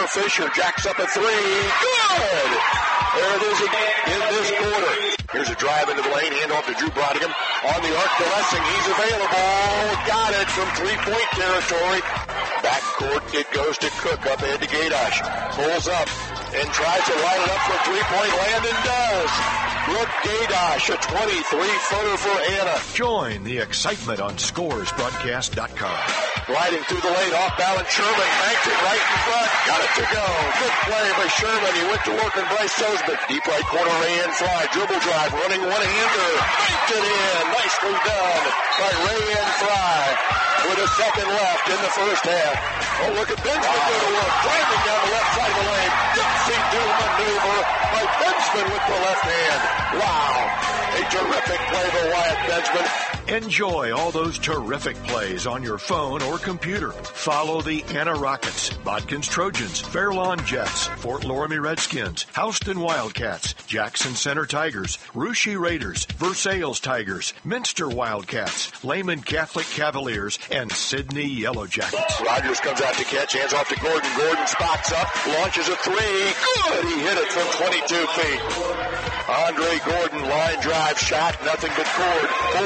corner. Fisher jacks up a three. Good! There it is again in this quarter. Here's a drive into the lane. Hand off to Drew Brodigan. On the arc to Lessing. He's available. Got it from three-point territory. Backcourt, it goes to Cook up ahead to Gaydosh. Pulls up and tries to line it up for a three-point land and does. Brooke Gaydosh, a 23-footer for Anna. Join the excitement on ScoresBroadcast.com. Gliding through the lane, off balance, Sherman banked it right in front. Got it to go. Good play by Sherman. He went to work on Bryce Sosebek. Deep right corner, Rayanne Fry. Dribble drive, running one-hander. Banked it in. Nicely done by Rayanne Fry. With a second left in the first half. Oh, look at Benjamin go to work. Driving down the left side of the lane. Dixie-do maneuver by Benjamin with the left hand. Wow. A terrific play by Wyatt Benjamin. Enjoy all those terrific plays on your phone or computer. Follow the Anna Rockets, Bodkins Trojans, Fairlawn Jets, Fort Loramie Redskins, Houston Wildcats, Jackson Center Tigers, Russia Raiders, Versailles Tigers, Minster Wildcats, Lehman Catholic Cavaliers, and Sydney Yellow Jackets. Rogers comes out to catch, hands off to Gordon. Gordon spots up, launches a three. Good! He hit it from 22 feet. Andre Gordon, line drive shot, nothing but cord.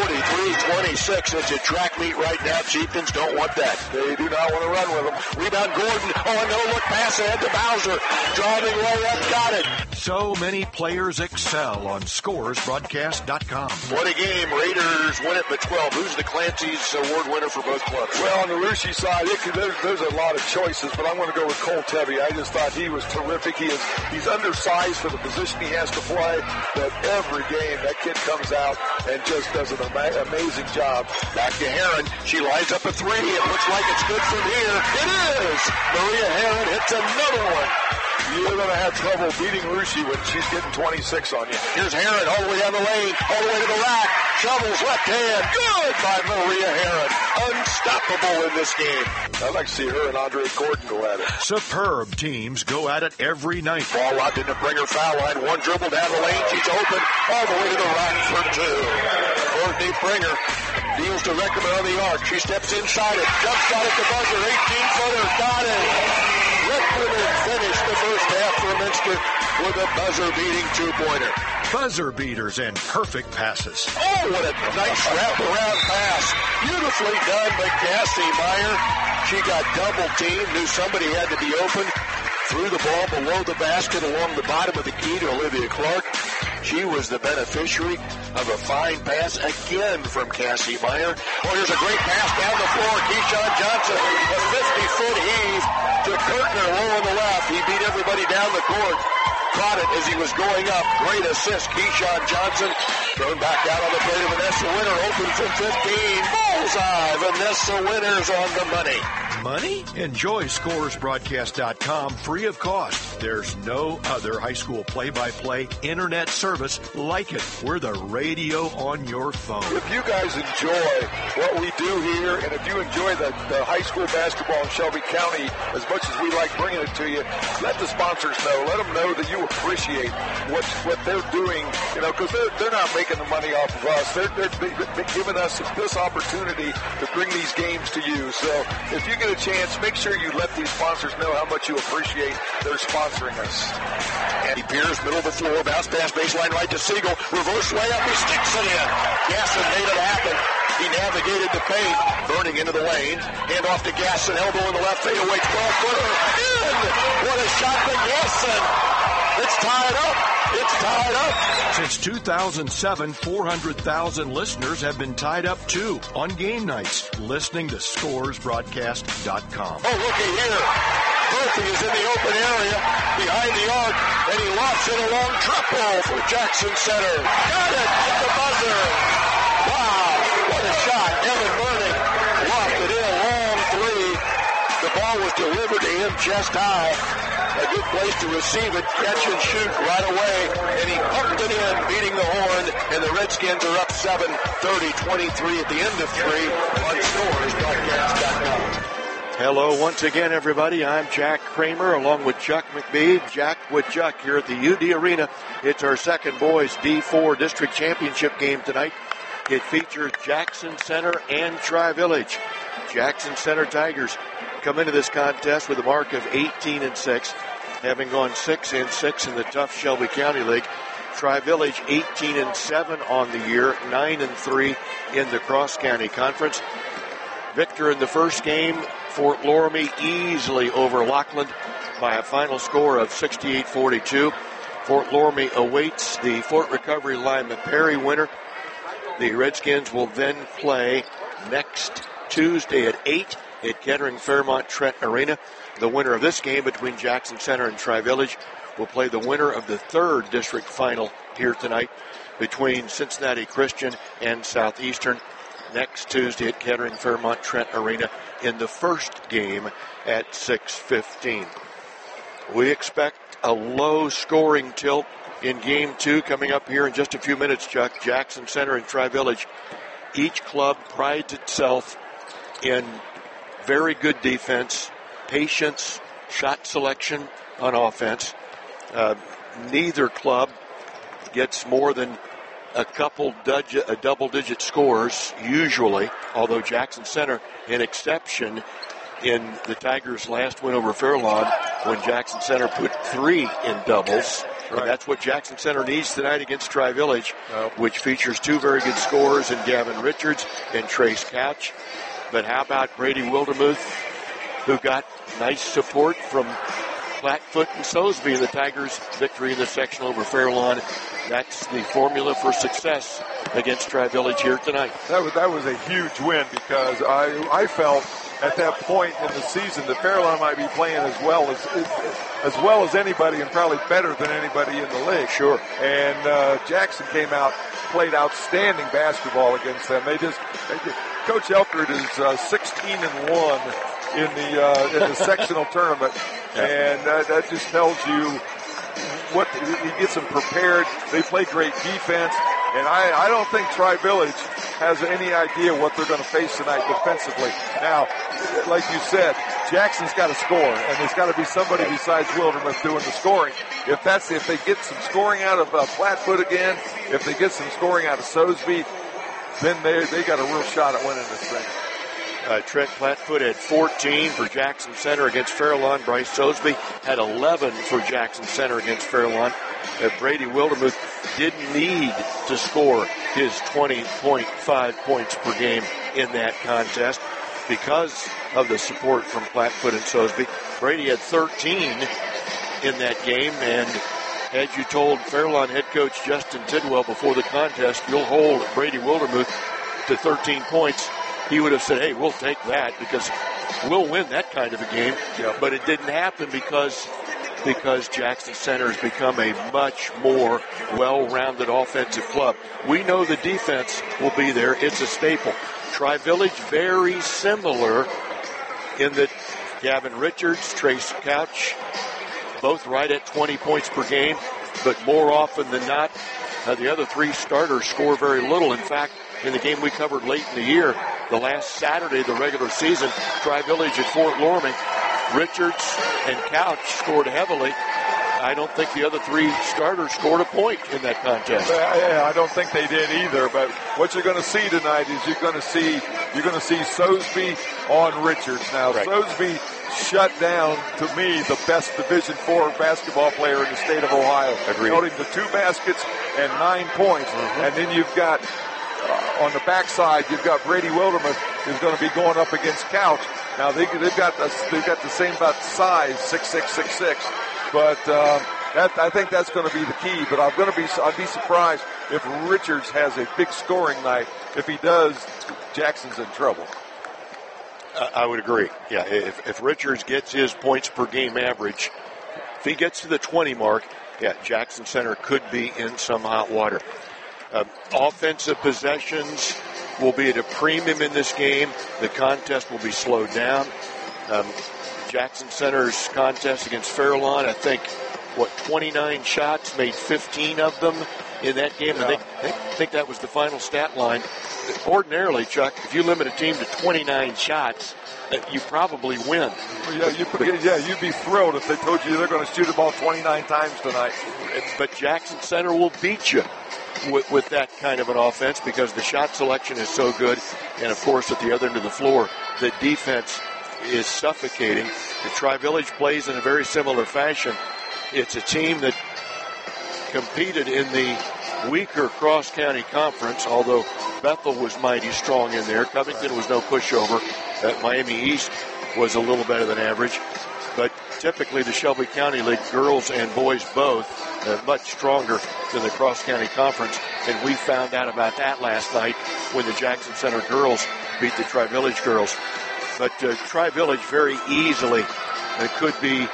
43-26. It's a track meet right now. Chieftains don't want that. They do not want to run with them. Rebound Gordon. Oh, a no-look pass ahead to Bowser. Driving way up, got it. So many players excel on ScoresBroadcast.com. What a game. Raiders win it by 12. Who's the Clancy's award winner for both clubs? Well, on the Russia side, there's a lot of choices, but I'm going to go with Cole Tebby. I just thought he was terrific. He's undersized for the position he has to play, but every game that kid comes out and just does an amazing job. Back to Heron. She lines up a three. It looks like it's good from here. It is. Maria Heron hits another one. You're going to have trouble beating Russia when she's getting 26 on you. Here's Heron all the way down the lane, all the way to the rack. Shovels left hand. Good by Maria Heron. Unstoppable in this game. I'd like to see her and Andre Gordon go at it. Superb teams go at it every night. Ball out in the Bringer foul line. One dribble down the lane. She's open all the way to the rack for two. Courtney Bringer deals to Reckerman on the arc. She steps inside it. Jump shot at the buzzer. 18-footer. Got it. Reckerman finished the first half for Minster with a buzzer-beating two-pointer. Buzzer beaters and perfect passes. Oh, what a nice wraparound pass. Beautifully done by Cassie Meyer. She got double-teamed, knew somebody had to be open. Threw the ball below the basket along the bottom of the key to Olivia Clark. She was the beneficiary of a fine pass again from Cassie Meyer. Oh, here's a great pass down the floor. Keyshawn Johnson, a 50-foot heave to Kirtner low on the left. He beat everybody down the court. Caught it as he was going up. Great assist, Keyshawn Johnson. Thrown back out on the plate of Vanessa Winter. Open from 15. Bullseye. Vanessa Winter's on the money. Money? Enjoy ScoresBroadcast.com free of cost. There's no other high school play-by-play internet service like it. We're the radio on your phone. If you guys enjoy what we do here, and if you enjoy the high school basketball in Shelby County as much as we like bringing it to you, let the sponsors know. Let them know that you appreciate what they're doing, because they're not making the money off of us. They're giving us this opportunity to bring these games to you. So if you get a chance, make sure you let these sponsors know how much you appreciate their sponsoring us. Andy Pierce, middle of the floor, bounce pass baseline right to Siegel. Reverse layup, he sticks it in. Gasson made it happen. He navigated the paint, burning into the lane. Hand off to Gasson, elbow in the left fadeaway, 12-footer. In! What a shot by Gasson! It's tied up. It's tied up. Since 2007, 400,000 listeners have been tied up, too, on game nights, listening to ScoresBroadcast.com. Oh, looky here. Murphy is in the open area behind the arc, and he lofts it a long triple for Jackson Center. Got it at the buzzer. Wow, what a shot. Evan Burning lofted in, long three. The ball was delivered to him chest high. A good place to receive it, catch and shoot right away, and he pumped it in, beating the horn, and the Redskins are up 7, 30-23 at the end of three on ScoresBroadcast.com. Hello once again, everybody. I'm Jack Kramer along with Chuck McBee. Jack with Chuck here at the UD Arena. It's our second boys D4 District Championship game tonight. It features Jackson Center and Tri-Village. Jackson Center Tigers come into this contest with a mark of 18-6, having gone 6-6 in the tough Shelby County League. Tri-Village 18-7 on the year, 9-3 in the Cross County Conference. Victor in the first game, Fort Loramie easily over Lockland by a final score of 68-42. Fort Loramie awaits the Fort Recovery Lima Perry winner. The Redskins will then play next Tuesday at 8 at Kettering Fairmont Trent Arena. The winner of this game between Jackson Center and Tri-Village will play the winner of the third district final here tonight between Cincinnati Christian and Southeastern next Tuesday at Kettering Fairmont Trent Arena in the first game at 6:15. We expect a low-scoring tilt in Game 2 coming up here in just a few minutes, Chuck. Jackson Center and Tri-Village, each club prides itself in very good defense, patience, shot selection on offense. Neither club gets more than a double-digit scores, usually, although Jackson Center, an exception in the Tigers' last win over Fairlawn when Jackson Center put 3 in doubles. Right. And that's what Jackson Center needs tonight against Tri-Village, which features 2 very good scorers in Gavin Richards and Trace Couch. But how about Brady Wildermuth, who got nice support from Flatfoot and Soseby in the Tigers' victory in the sectional over Fairlawn. That's the formula for success against Tri-Village here tonight. That was a huge win because I felt at that point in the season that Fairlawn might be playing as well as anybody and probably better than anybody in the league. Sure. And Jackson came out, played outstanding basketball against them. Coach Elkert is 16-1 in the sectional tournament, and that just tells you what he gets them prepared. They play great defense, and I don't think Tri-Village has any idea what they're going to face tonight defensively. Now, like you said, Jackson's got to score, and there's got to be somebody besides Wildermuth doing the scoring. If they get some scoring out of Flatfoot again, if they get some scoring out of Soseby, then they got a real shot at winning this thing. Trent Flatfoot had 14 for Jackson Center against Fairlawn. Bryce Soseby had 11 for Jackson Center against Fairlawn. Brady Wildermuth didn't need to score his 20.5 points per game in that contest because of the support from Flatfoot and Soseby. Brady had 13 in that game, and had you told Fairlawn head coach Justin Tidwell before the contest, you'll hold Brady Wildermuth to 13 points, he would have said, hey, we'll take that because we'll win that kind of a game. Yep. But it didn't happen because Jackson Center has become a much more well-rounded offensive club. We know the defense will be there. It's a staple. Tri-Village, very similar in that Gavin Richards, Trace Couch, both right at 20 points per game, but more often than not, the other 3 starters score very little. In fact, in the game we covered late in the year, the last Saturday of the regular season, Tri-Village at Fort Loramie, Richards and Couch scored heavily. I don't think the other 3 starters scored a point in that contest. Yeah, I don't think they did either. But what you're going to see tonight is you're going to see Soseby on Richards. Now, right. Soseby shut down, to me, the best Division IV basketball player in the state of Ohio. Agreed. Held him to 2 baskets and 9 points. Mm-hmm. And then you've got on the backside, you've got Brady Wildermuth who's going to be going up against Couch. Now they've got the same about size, 6'6", 6'6", but I think that's going to be the key. But I'd be surprised if Richards has a big scoring night. If he does, Jackson's in trouble. I would agree. Yeah, if Richards gets his points per game average, if he gets to the 20 mark, yeah, Jackson Center could be in some hot water. Offensive possessions will be at a premium in this game. The contest will be slowed down. Jackson Center's contest against Fairlawn, I think, 29 shots, made 15 of them in that game. Yeah. I think that was the final stat line. Ordinarily, Chuck, if you limit a team to 29 shots, you probably win. You'd be thrilled if they told you they're going to shoot the ball 29 times tonight. But Jackson Center will beat you with that kind of an offense because the shot selection is so good. And, of course, at the other end of the floor, the defense is suffocating. The Tri-Village plays in a very similar fashion. It's a team that competed in the weaker cross-county conference, although Bethel was mighty strong in there. Covington was no pushover. Miami East was a little better than average. But typically the Shelby County League, girls and boys both, much stronger than the cross-county conference. And we found out about that last night when the Jackson Center girls beat the Tri-Village girls. But Tri-Village very easily could be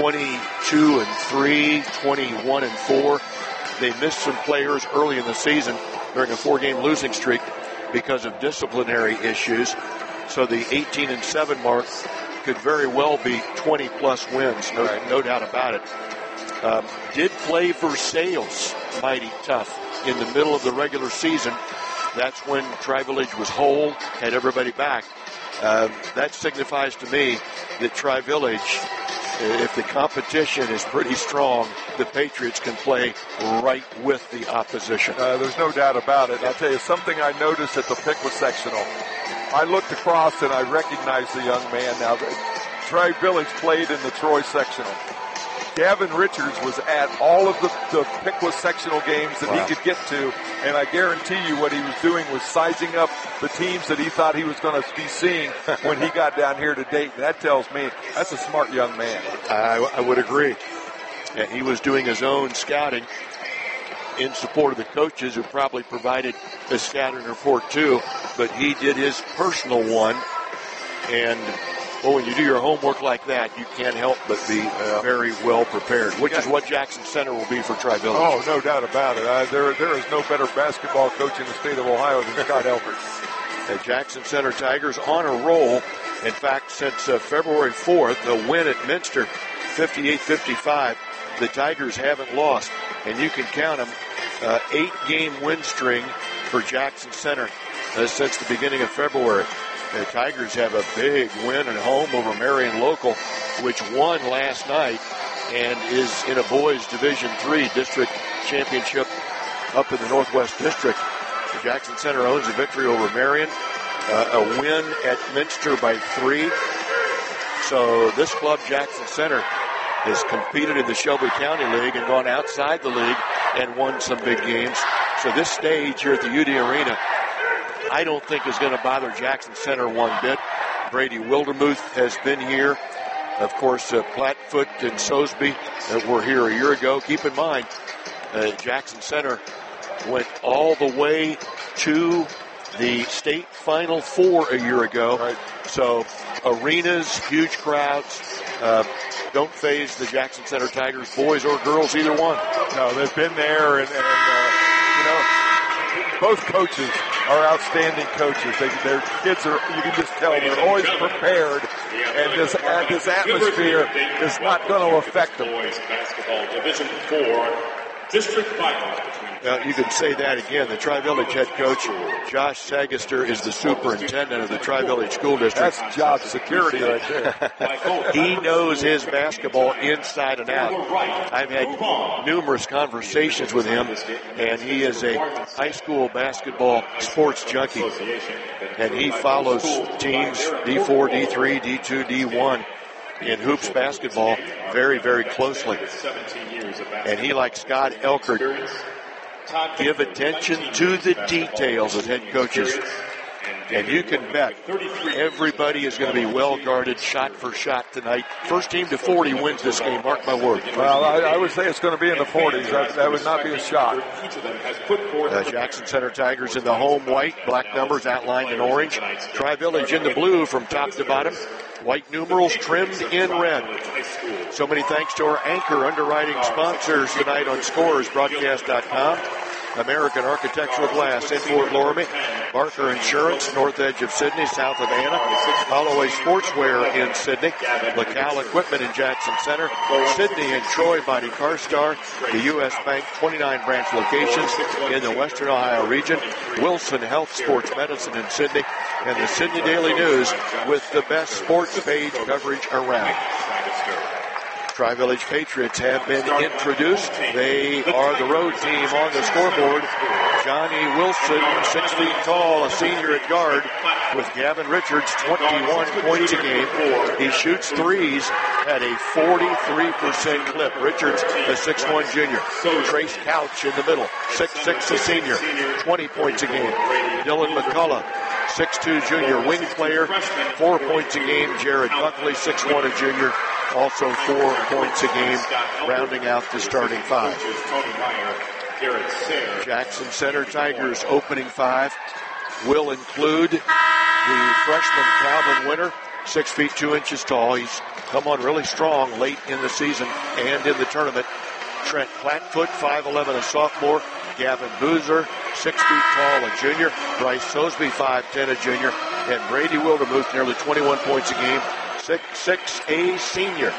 22-3, 21-4. They missed some players early in the season during a 4-game losing streak because of disciplinary issues. So the 18-7 mark could very well be 20-plus wins, no doubt about it. Did play Versailles mighty tough in the middle of the regular season. That's when Tri-Village was whole, had everybody back. That signifies to me that Tri-Village, if the competition is pretty strong, the Patriots can play right with the opposition. There's no doubt about it. I'll tell you something I noticed at the Piqua sectional. I looked across and I recognized the young man now. Tri-Village played in the Troy sectional. Gavin Richards was at all of the Piqua sectional games that he could get to, and I guarantee you what he was doing was sizing up the teams that he thought he was going to be seeing when he got down here to Dayton. That tells me that's a smart young man. I would agree. And he was doing his own scouting in support of the coaches who probably provided the scouting report too, but he did his personal one. And well, when you do your homework like that, you can't help but be very well prepared, which is what Jackson Center will be for Tri-Village. Oh, no doubt about it. There is no better basketball coach in the state of Ohio than Scott Elkert. The Jackson Center Tigers on a roll. In fact, since February 4th, a win at Minster, 58-55, the Tigers haven't lost. And you can count them, 8-game win string for Jackson Center since the beginning of February. The Tigers have a big win at home over Marion Local, which won last night and is in a boys Division III district championship up in the Northwest District. The Jackson Center owns a victory over Marion, a win at Minster by 3. So this club, Jackson Center, has competed in the Shelby County League and gone outside the league and won some big games. So this stage here at the UD Arena, I don't think is going to bother Jackson Center one bit. Brady Wildermuth has been here. Of course, Plattfoot and Sosby were here a year ago. Keep in mind, Jackson Center went all the way to the state Final Four a year ago. Right. So arenas, huge crowds, don't faze the Jackson Center Tigers, boys or girls, either one. No, they've been there, and both coaches are outstanding coaches. Their kids are, you can just tell, they're always prepared, and this atmosphere is not going to affect them. Division 4 district finals. You can say that again. The Tri-Village head coach, Josh Sagister, is the superintendent of the Tri-Village School District. That's job security right there. He knows his basketball inside and out. I've had numerous conversations with him, and he is a high school basketball sports junkie. And he follows teams D4, D3, D2, D1 in hoops basketball very, very closely. And he, like Scott Elkert, give attention to the details as head coaches. And you can bet everybody is going to be well guarded shot for shot tonight. First team to 40 wins this game, mark my word. Well, I would say it's going to be in the 40s. That would not be a shock. Jackson Center Tigers in the home white, black numbers outlined in orange. Tri-Village in the blue from top to bottom. White numerals trimmed in red. So many thanks to our anchor underwriting sponsors tonight on ScoresBroadcast.com. American Architectural Glass in Fort Loramie, Barker Insurance, north edge of Sydney, south of Anna, Holloway Sportswear in Sydney, LaCal Equipment in Jackson Center, Sydney and Troy Mighty Car Star, the U.S. Bank 29 branch locations in the Western Ohio region, Wilson Health Sports Medicine in Sydney, and the Sydney Daily News with the best sports page coverage around. Tri-Village Patriots have been introduced. They are the road team on the scoreboard. Johnny Wilson, 6 feet tall, a senior at guard, with Gavin Richards, 21 points a game. He shoots threes at a 43% clip. Richards, a 6'1 junior. Trace Couch in the middle, 6'6 a senior, 20 points a game. Dylan McCullough, 6'2 junior, wing player, 4 points a game. Jared Buckley, 6'1 a junior, also 4 points a game, rounding out the starting five. Jackson Center Tigers opening five will include the freshman Calvin Winter, 6 feet 2 inches tall. He's come on really strong late in the season and in the tournament. Trent Plattfoot, 5'11", a sophomore. Gavin Boozer, 6 feet tall, a junior. Bryce Sosby, 5'10", a junior. And Brady Wildermuth, nearly 21 points a game, 6'6", a senior.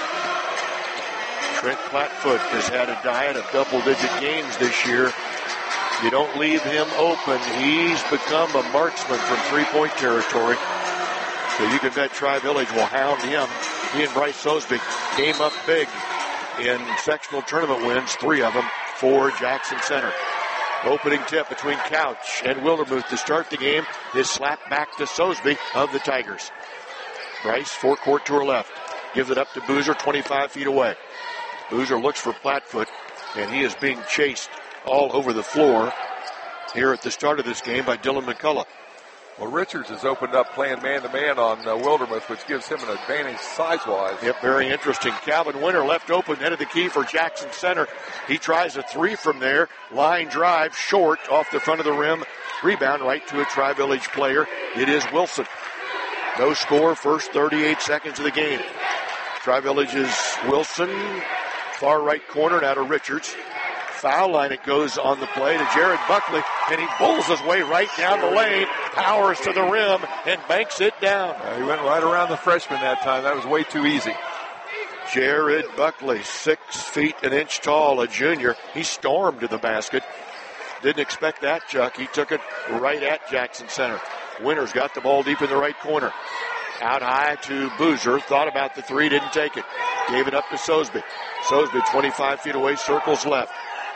Trent Plattfoot has had a diet of double-digit games this year. You don't leave him open. He's become a marksman from three-point territory. So you can bet Tri-Village will hound him. He and Bryce Sosby came up big in sectional tournament wins, 3 of them for Jackson Center. Opening tip between Couch and Wildermuth to start the game is slapped back to Sosby of the Tigers. Bryce, forecourt to her left. Gives it up to Boozer, 25 feet away. Boozer looks for Plattfoot, and he is being chased all over the floor here at the start of this game by Dylan McCullough. Well, Richards has opened up playing man-to-man on Wildermuth, which gives him an advantage size-wise. Yep, very interesting. Calvin Winter left open, head of the key for Jackson Center. He tries a three from there. Line drive, short, off the front of the rim. Rebound right to a Tri-Village player. It is Wilson. No score, first 38 seconds of the game. Tri-Village's Wilson, far right corner now to Richards. Foul line it goes on the play to Jared Buckley, and he bulls his way right down the lane, powers to the rim, and banks it down. He went right around the freshman that time. That was way too easy. Jared Buckley, 6 feet an inch tall, a junior. He stormed to the basket. Didn't expect that, Chuck. He took it right at Jackson Center. Winter's got the ball deep in the right corner. Out high to Boozer. Thought about the three, didn't take it. Gave it up to Sosby. Sosby, 25 feet away, circles left.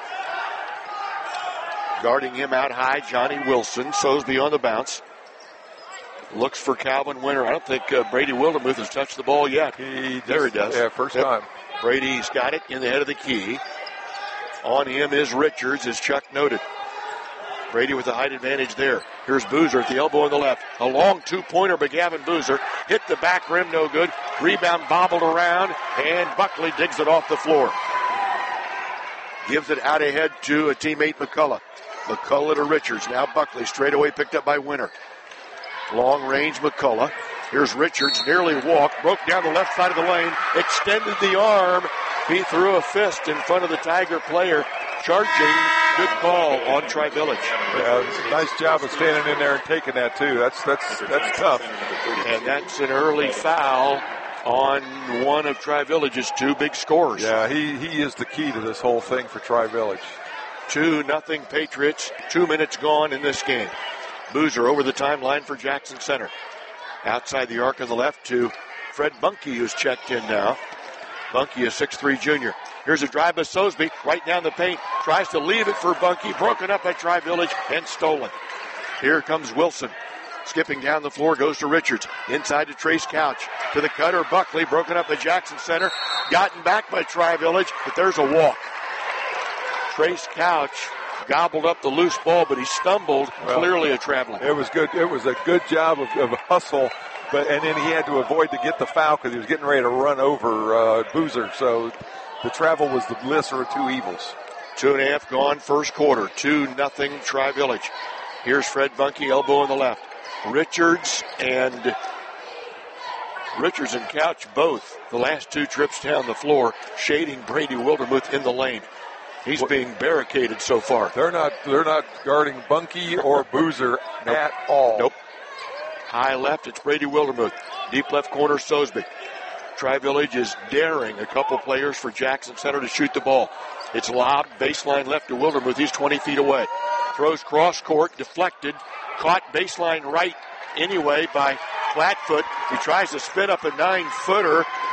Guarding him out high, Johnny Wilson. Sosby on the bounce. Looks for Calvin Winter. I don't think Brady Wildermuth has touched the ball yet. There he does. Yeah, first time. Brady's got it in the head of the key. On him is Richards, as Chuck noted. Brady with the height advantage there. Here's Boozer at the elbow on the left. A long two-pointer by Gavin Boozer. Hit the back rim, no good. Rebound bobbled around, and Buckley digs it off the floor. Gives it out ahead to a teammate, McCullough. McCullough to Richards. Now Buckley straight away picked up by Winter. Long range McCullough. Here's Richards, nearly walked, broke down the left side of the lane, extended the arm. He threw a fist in front of the Tiger player, charging. Good call on Tri-Village. Yeah, nice job of standing in there and taking that too. That's tough. And that's an early foul on one of Tri-Village's two big scorers. Yeah, he is the key to this whole thing for Tri-Village. 2-0 Patriots. 2 minutes gone in this game. Boozer over the timeline for Jackson Center. Outside the arc on the left to Fred Bunke, who's checked in now. Bunke, a 6'3 junior. Here's a drive by Sosby, right down the paint. Tries to leave it for Bunke, broken up by Tri-Village and stolen. Here comes Wilson. Skipping down the floor, goes to Richards. Inside to Trace Couch. To the cutter, Buckley, broken up by Jackson Center. Gotten back by Tri-Village, but there's a walk. Trace Couch gobbled up the loose ball, but he stumbled, clearly a traveling. It was good. It was a good job of hustle, and then he had to avoid to get the foul because he was getting ready to run over Boozer. So the travel was the lesser of two evils. 2.5 gone first quarter. 2-0 Tri-Village. Here's Fred Bunke, elbow on the left. Richards and Couch both, the last two trips down the floor, shading Brady Wildermuth in the lane. He's being barricaded so far. They're not guarding Bunke or Boozer at all. Nope. High left, it's Brady Wildermuth. Deep left corner, Sosby. Tri-Village is daring a couple players for Jackson Center to shoot the ball. It's lobbed, baseline left to Wildermuth. He's 20 feet away. Throws cross court, deflected, caught baseline right anyway by Plattfoot. He tries to spin up a 9-footer,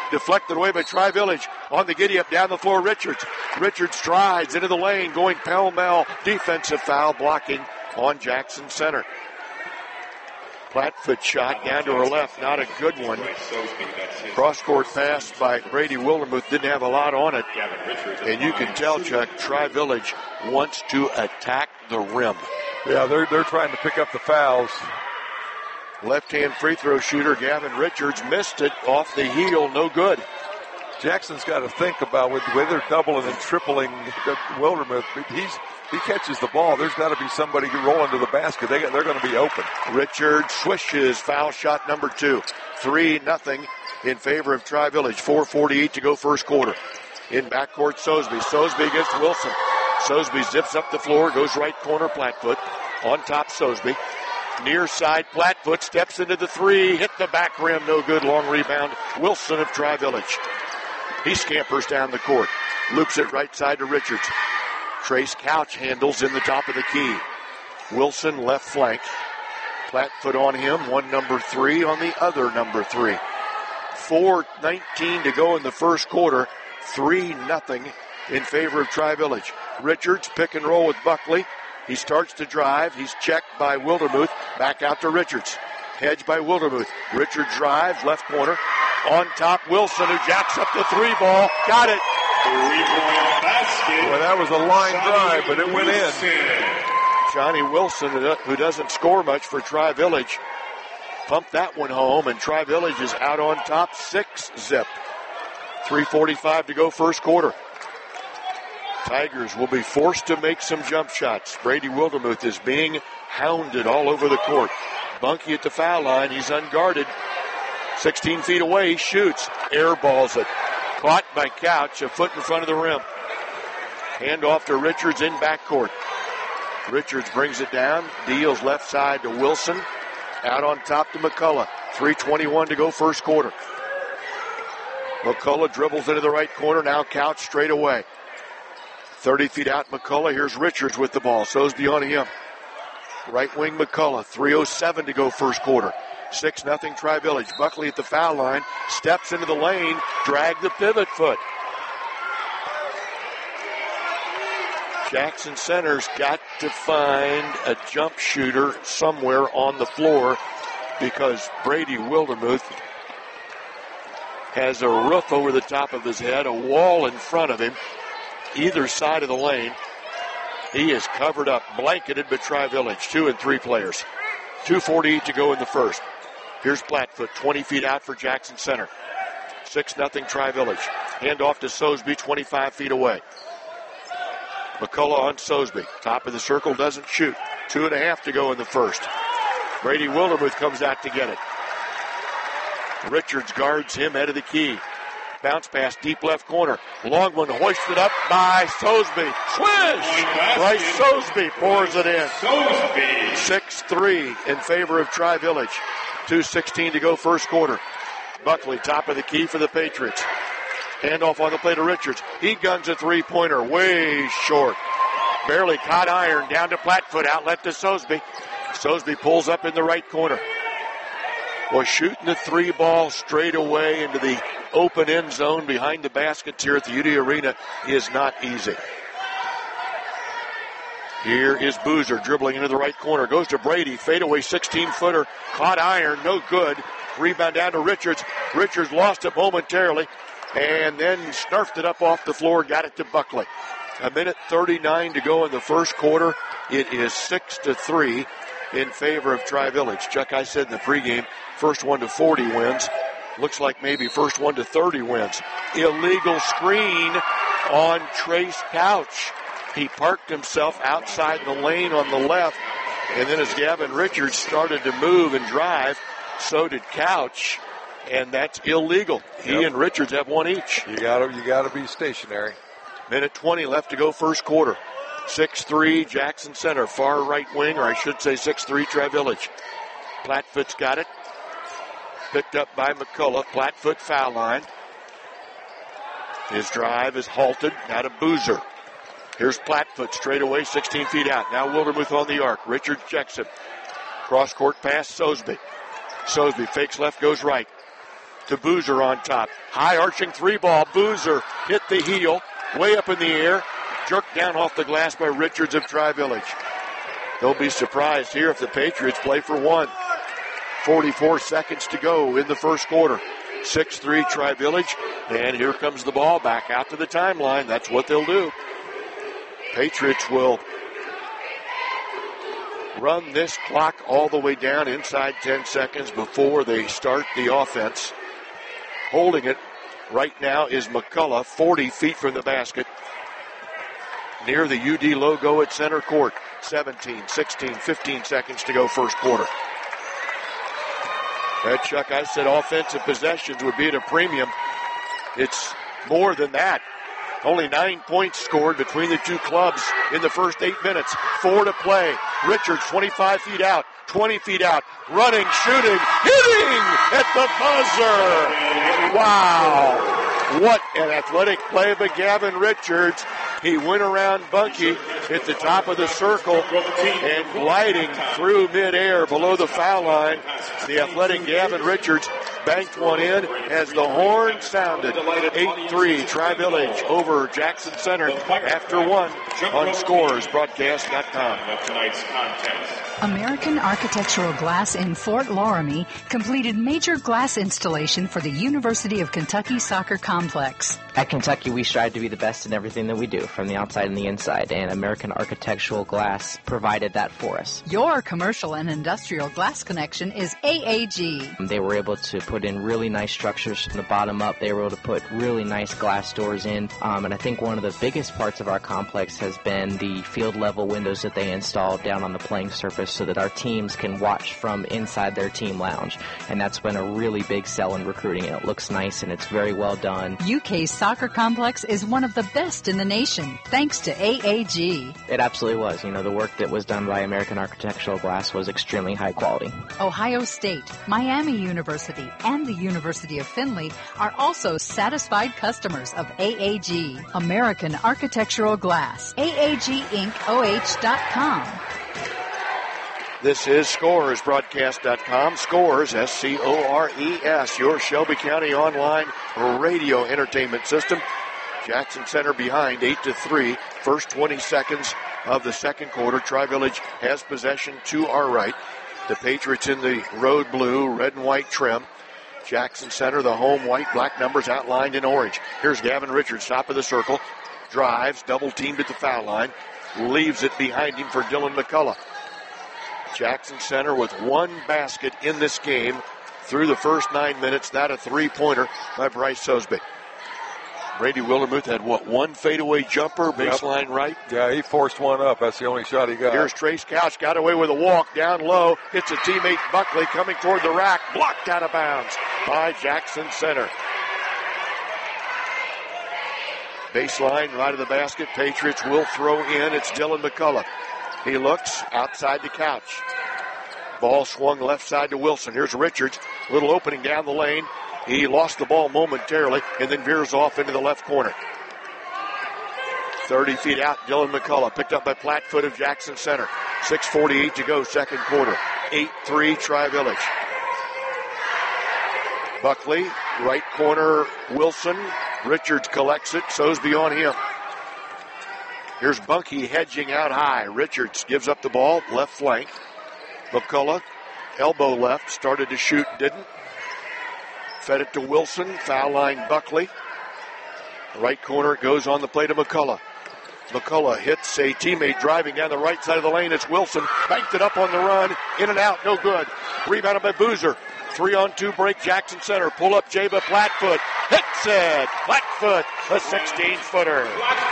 Deflected away by Tri-Village. On the giddy-up down the floor, Richards. Richards strides into the lane, going pell-mell. Defensive foul blocking on Jackson Center. Flat-foot shot down to her left, not a good one. Cross-court pass by Brady Wildermuth, didn't have a lot on it. And you can tell, Chuck, Tri-Village wants to attack the rim. Yeah, they're trying to pick up the fouls. Left-hand free throw shooter Gavin Richards missed it off the heel, no good. Jackson's got to think about with the way they're doubling and tripling Wildermuth. He catches the ball. There's got to be somebody who roll into the basket. They're going to be open. Richards swishes foul shot number 2. 3-0 in favor of Tri-Village. 4:48 to go first quarter. In backcourt, Sosby. Sosby against Wilson. Sosby zips up the floor, goes right corner, Plattfoot. On top, Sosby. Near side, Plattfoot steps into the 3. Hit the back rim, no good. Long rebound, Wilson of Tri-Village. He scampers down the court. Loops it right side to Richards. Trace Couch handles in the top of the key. Wilson left flank. Plattfoot on him, one number 3 on the other number 3. 4:19 to go in the first quarter. 3-0 in favor of Tri-Village. Richards pick and roll with Buckley. He starts to drive. He's checked by Wildermuth. Back out to Richards. Hedge by Wildermuth. Richards drives, left corner. On top, Wilson, who jacks up the 3 ball. Got it. Well, that was a line drive, but it went in. Johnny Wilson, who doesn't score much for Tri-Village, pumped that one home, and Tri-Village is out on top, 6-0. 3:45 to go first quarter. Tigers will be forced to make some jump shots. Brady Wildermuth is being hounded all over the court. Bunky at the foul line. He's unguarded. 16 feet away, shoots, airballs it. Caught by Couch, a foot in front of the rim. Hand off to Richards in backcourt. Richards brings it down, deals left side to Wilson. Out on top to McCullough. 3:21 to go first quarter. McCullough dribbles into the right corner, now Couch straight away. 30 feet out, McCullough. Here's Richards with the ball. Sosby on him. Right wing McCullough. 3:07 to go first quarter. 6-0 Tri-Village. Buckley at the foul line. Steps into the lane. Drag the pivot foot. Jackson Center's got to find a jump shooter somewhere on the floor because Brady Wildermuth has a roof over the top of his head, a wall in front of him, either side of the lane. He is covered up, blanketed by Tri-Village, 2 and 3 players. 2:48 to go in the first. Here's Plattfoot, 20 feet out for Jackson Center. 6-0 Tri-Village. Hand off to Sosby, 25 feet away. McCullough on Sosby. Top of the circle, doesn't shoot. 2.5 to go in the first. Brady Wildermuth comes out to get it. Richards guards him head of the key. Bounce pass, deep left corner. Long one hoisted up by Sosby. Swish! Bryce Sosby pours it in. 6-3 in favor of Tri-Village. 2:16 to go first quarter. Buckley, top of the key for the Patriots. Handoff on the play to Richards. He guns a 3-pointer way short. Barely caught iron. Down to Plattfoot. Outlet to Sosby. Sosby pulls up in the right corner. Was shooting the 3 ball straight away into the open end zone behind the baskets here at the UD Arena is not easy. Here is Boozer dribbling into the right corner. Goes to Brady. Fadeaway 16-footer. Caught iron. No good. Rebound down to Richards. Richards lost it momentarily and then snarfed it up off the floor. Got it to Buckley. 1:39 to go in the first quarter. It is 6-3 in favor of Tri-Village. Chuck, I said in the pregame, first one to 40 wins. Looks like maybe first one to 30 wins. Illegal screen on Trace Couch. He parked himself outside the lane on the left, and then as Gavin Richards started to move and drive, so did Couch, and that's illegal. He and Richards have one each. You gotta be stationary. 1:20 left to go first quarter. 6-3 Jackson Center, far right wing, or I should say 6-3 Tri-Village. Plattfoot's got it. Picked up by McCullough. Plattfoot foul line. His drive is halted. Now to Boozer. Here's Plattfoot straight away, 16 feet out. Now Wildermuth on the arc. Richards checks him. Cross-court pass, Sosby. Sosby fakes left, goes right. to Boozer on top. High arching three ball. Boozer hit the heel, way up in the air, jerked down off the glass by Richards of Tri-Village. Don't be surprised here if the Patriots play for one. 44 seconds to go in the first quarter. 6-3 Tri-Village, and here comes the ball back out to the timeline. That's what they'll do. Patriots will run this clock all the way down inside 10 seconds before they start the offense. Holding it right now is McCullough, 40 feet from the basket, near the UD logo at center court. 17, 16, 15 seconds to go first quarter. Chuck, I said offensive possessions would be at a premium. It's more than that. Only 9 points scored between the two clubs in the first 8 minutes. 4 to play. Richards 25 feet out, 20 feet out, running, shooting, hitting at the buzzer. Wow. What an athletic play by Gavin Richards. He went around Bunky at the top of the circle and gliding through midair below the foul line. The athletic Gavin Richards banked one in as the horn sounded. 8-3 Tri-Village over Jackson Center after one on ScoresBroadcast.com. Tonight's contest. American Architectural Glass in Fort Loramie completed major glass installation for the University of Kentucky Soccer Complex. At Kentucky, we strive to be the best in everything that we do, from the outside and the inside, and American Architectural Glass provided that for us. Your commercial and industrial glass connection is AAG. They were able to put in really nice structures from the bottom up. They were able to put really nice glass doors in, and I think one of the biggest parts of our complex has been the field-level windows that they installed down on the playing surface so that our teams can watch from inside their team lounge, and that's been a really big sell in recruiting. It looks nice, and it's very well done. UK's soccer complex is one of the best in the nation, thanks to AAG. It absolutely was. You know, the work that was done by American Architectural Glass was extremely high quality. Ohio State, Miami University, and the University of Findlay are also satisfied customers of AAG, American Architectural Glass. AAGIncOH.com. This is ScoresBroadcast.com. Scores, S-C-O-R-E-S, your Shelby County online radio entertainment system. Jackson Center behind 8-3. First 20 seconds of the second quarter. Tri-Village has possession to our right. The Patriots in the road blue, red and white trim. Jackson Center, the home white, black numbers outlined in orange. Here's Gavin Richards, top of the circle. Drives, double teamed at the foul line. Leaves it behind him for Dylan McCullough. Jackson Center with one basket in this game through the first 9 minutes. That a three-pointer by Bryce Sosby. Brady Wildermuth had, one fadeaway jumper, baseline right? Yeah, he forced one up. That's the only shot he got. Here's Trace Couch, got away with a walk down low. Hits a teammate Buckley coming toward the rack. Blocked out of bounds by Jackson Center. Baseline right of the basket. Patriots will throw in. It's Dylan McCullough. He looks outside the Couch. Ball swung left side to Wilson. Here's Richards. Little opening down the lane. He lost the ball momentarily and then veers off into the left corner. 30 feet out, Dylan McCullough. Picked up by Plattfoot of Jackson Center. 6:48 to go, second quarter. 8-3 Tri-Village. Buckley, right corner, Wilson. Richards collects it. Sosby on him. Here's Bunky hedging out high. Richards gives up the ball, left flank. McCullough, elbow left, started to shoot, didn't. Fed it to Wilson, foul line Buckley. Right corner goes on the play to McCullough. McCullough hits a teammate driving down the right side of the lane. It's Wilson, banked it up on the run, in and out, no good. Rebounded by Boozer. 3-on-2 break, Jackson Center. Pull up, Jaba Plattfoot. Hits it. Plattfoot, a 16-footer.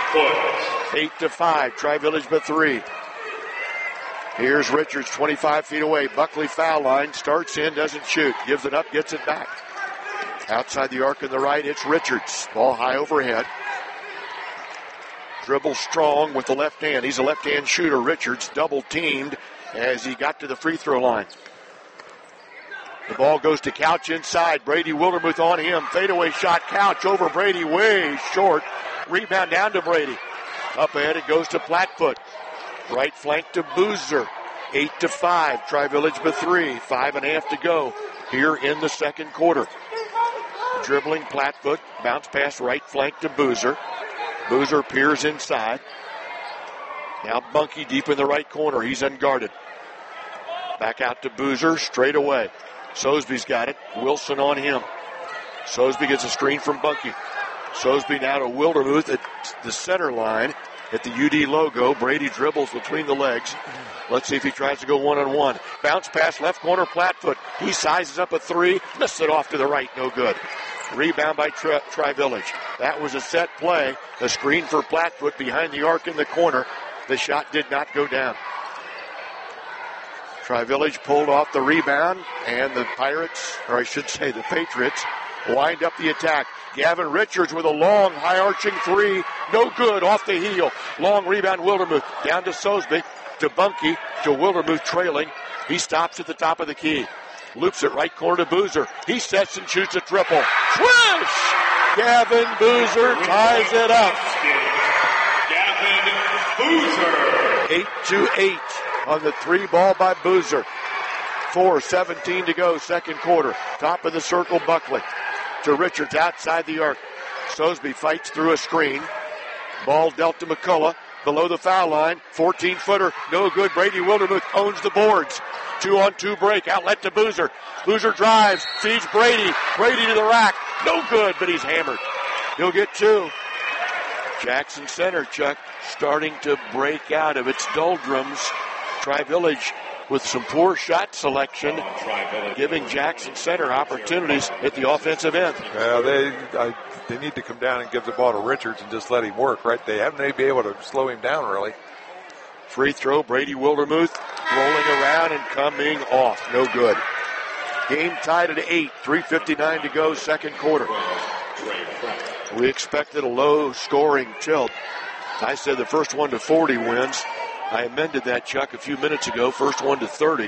8-5, Tri-Village by 3. Here's Richards, 25 feet away. Buckley foul line, starts in, doesn't shoot. Gives it up, gets it back. Outside the arc on the right, it's Richards. Ball high overhead. Dribble strong with the left hand. He's a left-hand shooter. Richards double-teamed as he got to the free throw line. The ball goes to Couch inside. Brady Wildermuth on him. Fadeaway shot. Couch over Brady, way short. Rebound down to Brady. Up ahead it goes to Plattfoot. Right flank to Boozer. 8-5. Tri-Village by 3. 5.5 to go here in the second quarter. dribbling Plattfoot. Bounce pass right flank to Boozer. Boozer peers inside. Now Bunky deep in the right corner. He's unguarded. Back out to Boozer, straight away. Sosby's got it. Wilson on him. Sosby gets a screen from Bunky. Sosby now to Wildermuth at the center line at the UD logo. Brady dribbles between the legs. Let's see if he tries to go one-on-one. Bounce pass left corner, Plattfoot. He sizes up a three. Misses it off to the right. No good. Rebound by Tri-Village. That was a set play. A screen for Plattfoot behind the arc in the corner. The shot did not go down. Tri-Village pulled off the rebound, and the Pirates, or I should say the Patriots, wind up the attack. Gavin Richards with a long, high-arching three. No good, off the heel. Long rebound, Wildermuth. Down to Sosby, to Bunky, to Wildermuth trailing. He stops at the top of the key. Loops it right corner to Boozer. He sets and shoots a triple. Swish! Gavin Boozer ties it up. Gavin Boozer. 8-8 on the three ball by Boozer. 4:17 to go, second quarter. Top of the circle, Buckley. To Richards outside the arc. Sosby fights through a screen. Ball dealt to McCullough. Below the foul line. 14-footer. No good. Brady Wildermuth owns the boards. 2-on-2 break. Outlet to Boozer. Boozer drives. Feeds Brady. Brady to the rack. No good, but he's hammered. He'll get two. Jackson Center, Chuck, starting to break out of its doldrums. Tri-Village with some poor shot selection, giving Jackson Center opportunities at the offensive end. They need to come down and give the ball to Richards and just let him work, right? They haven't been able to slow him down, really. Free throw, Brady Wildermuth rolling around and coming off. No good. Game tied at 8, 3:59 to go, second quarter. We expected a low-scoring tilt. I said the first one to 40 wins. I amended that, Chuck, a few minutes ago. First one to 30.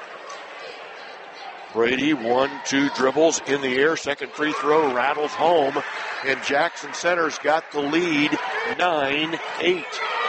Brady, 1-2 dribbles in the air. Second free throw rattles home. And Jackson Center's got the lead, 9-8.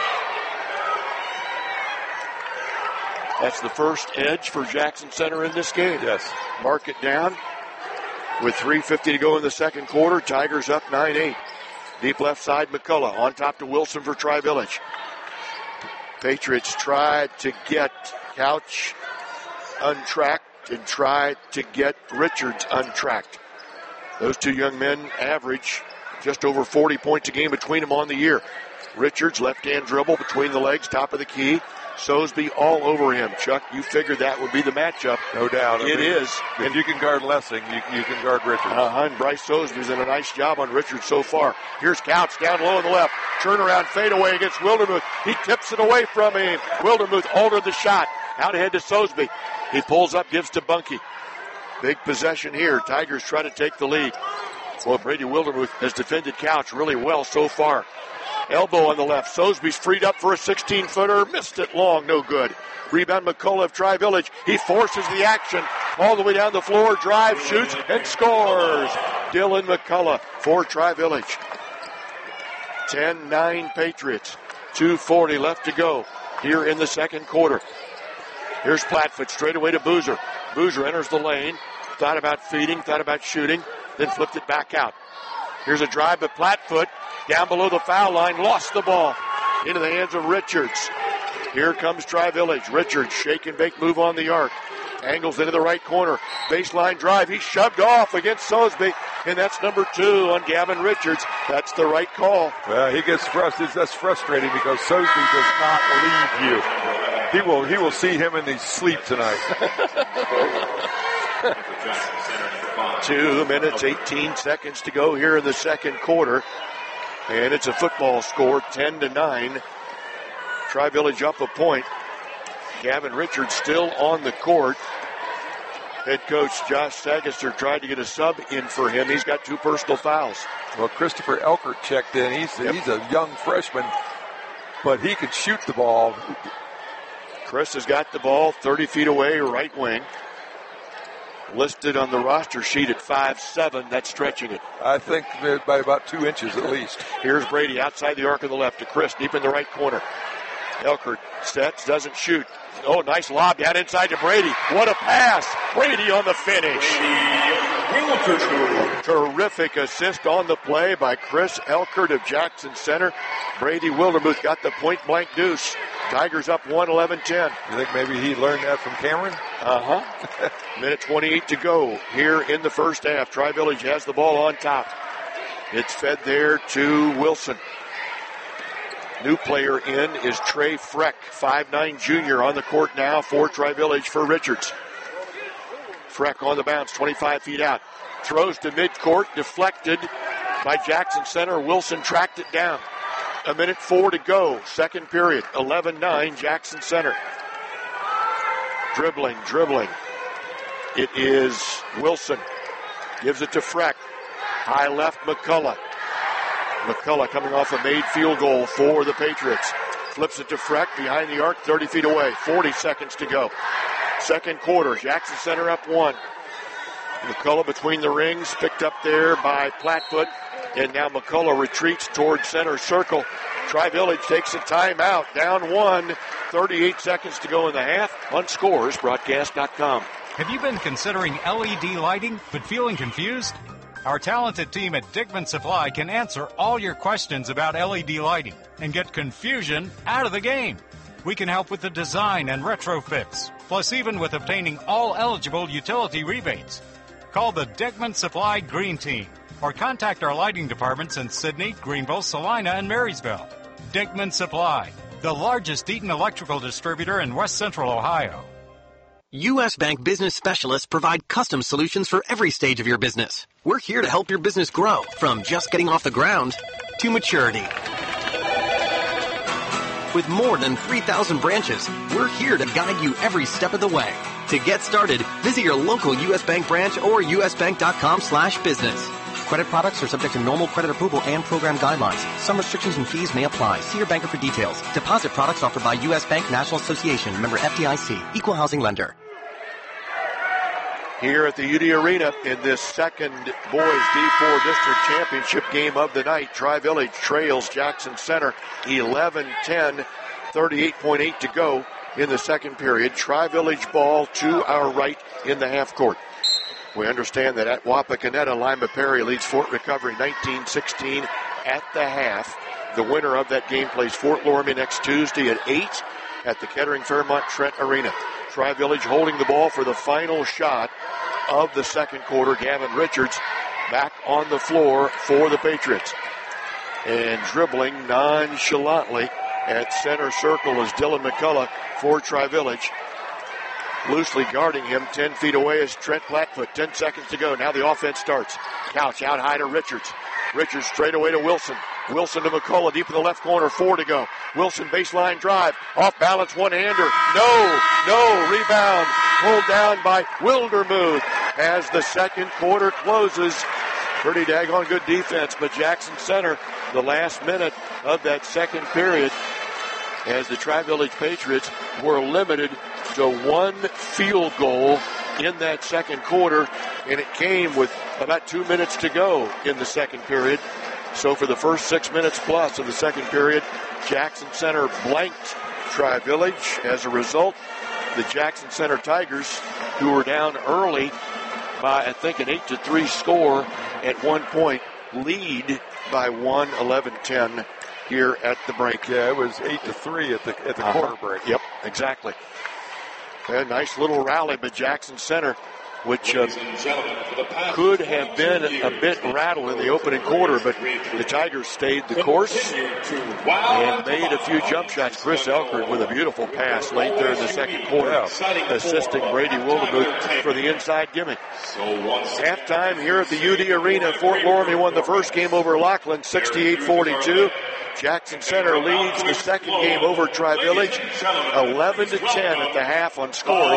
That's the first edge for Jackson Center in this game. Yes. Mark it down. With 3:50 to go in the second quarter, Tigers up 9-8. Deep left side, McCullough. On top to Wilson for Tri-Village. Patriots tried to get Couch untracked and tried to get Richards untracked. Those two young men average just over 40 points a game between them on the year. Richards, left-hand dribble between the legs, top of the key. Sosby all over him. Chuck, you figured that would be the matchup. No doubt. It is. If you can guard Lessing, you can guard Richards. And Bryce Sosby's done a nice job on Richards so far. Here's Couch down low on the left. Turnaround fadeaway against Wildermuth. He tips it away from him. Wildermuth altered the shot. Out ahead to Sosby. He pulls up, gives to Bunky. Big possession here. Tigers try to take the lead. Well, Brady Wildermuth has defended Couch really well so far. Elbow on the left. Sosby's freed up for a 16-footer. Missed it long. No good. Rebound McCullough of Tri-Village. He forces the action all the way down the floor. Drives, shoots, and scores. Dylan McCullough for Tri-Village. 10-9 Patriots. 2:40 left to go here in the second quarter. Here's Plattfoot straight away to Boozer. Boozer enters the lane. Thought about feeding, thought about shooting, then flipped it back out. Here's a drive by Plattfoot. Down below the foul line, lost the ball into the hands of Richards. Here comes Tri-Village. Richards, shake and bake move on the arc. Angles into the right corner. Baseline drive. He's shoved off against Sosby, and that's number 2 on Gavin Richards. That's the right call. Well, he gets frustrated. That's frustrating because Sosby does not leave you. He will see him in his sleep tonight. 2 minutes, 18 seconds to go here in the second quarter. And it's a football score, 10-9. Tri-Village up a point. Gavin Richards still on the court. Head coach Josh Sagaster tried to get a sub in for him. He's got 2 personal fouls. Well, Christopher Elkert checked in. He's a young freshman, but he can shoot the ball. Chris has got the ball 30 feet away, right wing. Listed on the roster sheet at 5'7". That's stretching it. I think by about 2 inches at least. Here's Brady outside the arc on the left to Chris, deep in the right corner. Elkert sets, doesn't shoot. Oh, nice lob down inside to Brady. What a pass. Brady on the finish. Hamilton. Terrific assist on the play by Chris Elkert of Jackson Center. Brady Wildermuth got the point-blank deuce. Tigers up 1-11-10. You think maybe he learned that from Cameron? Minute 28 to go here in the first half. Tri-Village has the ball on top. It's fed there to Wilson. New player in is Trey Freck, 5'9" junior on the court now for Tri-Village for Richards. Freck on the bounce, 25 feet out. Throws to midcourt, deflected by Jackson Center. Wilson tracked it down. 1:04 to go, second period, 11-9 Jackson Center. Dribbling. It is Wilson. Gives it to Freck. High left, McCullough. McCullough coming off a made field goal for the Patriots. Flips it to Freck behind the arc, 30 feet away. 40 seconds to go. Second quarter, Jackson Center up 1. McCullough between the rings, picked up there by Plattfoot. And now McCullough retreats towards center circle. Tri-Village takes a timeout, down 1. 38 seconds to go in the half. On ScoresBroadcast.com. Have you been considering LED lighting but feeling confused? Our talented team at Dickman Supply can answer all your questions about LED lighting and get confusion out of the game. We can help with the design and retrofits, plus even with obtaining all eligible utility rebates. Call the Dickman Supply Green Team or contact our lighting departments in Sydney, Greenville, Salina, and Marysville. Dickman Supply, the largest Eaton electrical distributor in West Central Ohio. U.S. Bank Business Specialists provide custom solutions for every stage of your business. We're here to help your business grow, from just getting off the ground to maturity. With more than 3,000 branches, we're here to guide you every step of the way. To get started, visit your local U.S. Bank branch or usbank.com/business. Credit products are subject to normal credit approval and program guidelines. Some restrictions and fees may apply. See your banker for details. Deposit products offered by U.S. Bank National Association, member FDIC, equal housing lender. Here at the UD Arena in this second boys D4 district championship game of the night, Tri-Village trails Jackson Center 11-10, 38.8 to go in the second period. Tri-Village ball to our right in the half court. We understand that at Wapakoneta, Lima Perry leads Fort Recovery 19-16 at the half. The winner of that game plays Fort Loramie next Tuesday at 8 at the Kettering Fairmont Trent Arena. Tri-Village holding the ball for the final shot of the second quarter. Gavin Richards back on the floor for the Patriots. And dribbling nonchalantly at center circle is Dylan McCullough for Tri-Village. Loosely guarding him 10 feet away is Trent Plattfoot. 10 seconds to go. Now the offense starts. Couch out high to Richards. Richards straight away to Wilson. Wilson to McCullough, deep in the left corner, 4 to go. Wilson baseline drive, off balance, one-hander. No, rebound, pulled down by Wildermuth as the second quarter closes. Pretty daggone good defense, but Jackson Center, the last minute of that second period, as the Tri-Village Patriots were limited to one field goal in that second quarter, and it came with about 2 minutes to go in the second period. So for the first 6 minutes plus of the second period, Jackson Center blanked Tri-Village. As a result, the Jackson Center Tigers, who were down early by, I think, an 8-3 score at one point, lead by 1, 11-10 here at the break. Yeah, it was 8-3 at the quarter break. Yep, exactly. A nice little rally by Jackson Center, which could have been a bit rattled in the opening quarter, but the Tigers stayed the course and made a few jump shots. Chris Elkert with a beautiful pass late there in the second quarter, assisting Brady Wildermuth for the inside gimme. Halftime here at the UD Arena. Fort Loramie won the first game over Lockland, 68-42. Jackson Center leads the second game over Tri-Village, 11-10 at the half on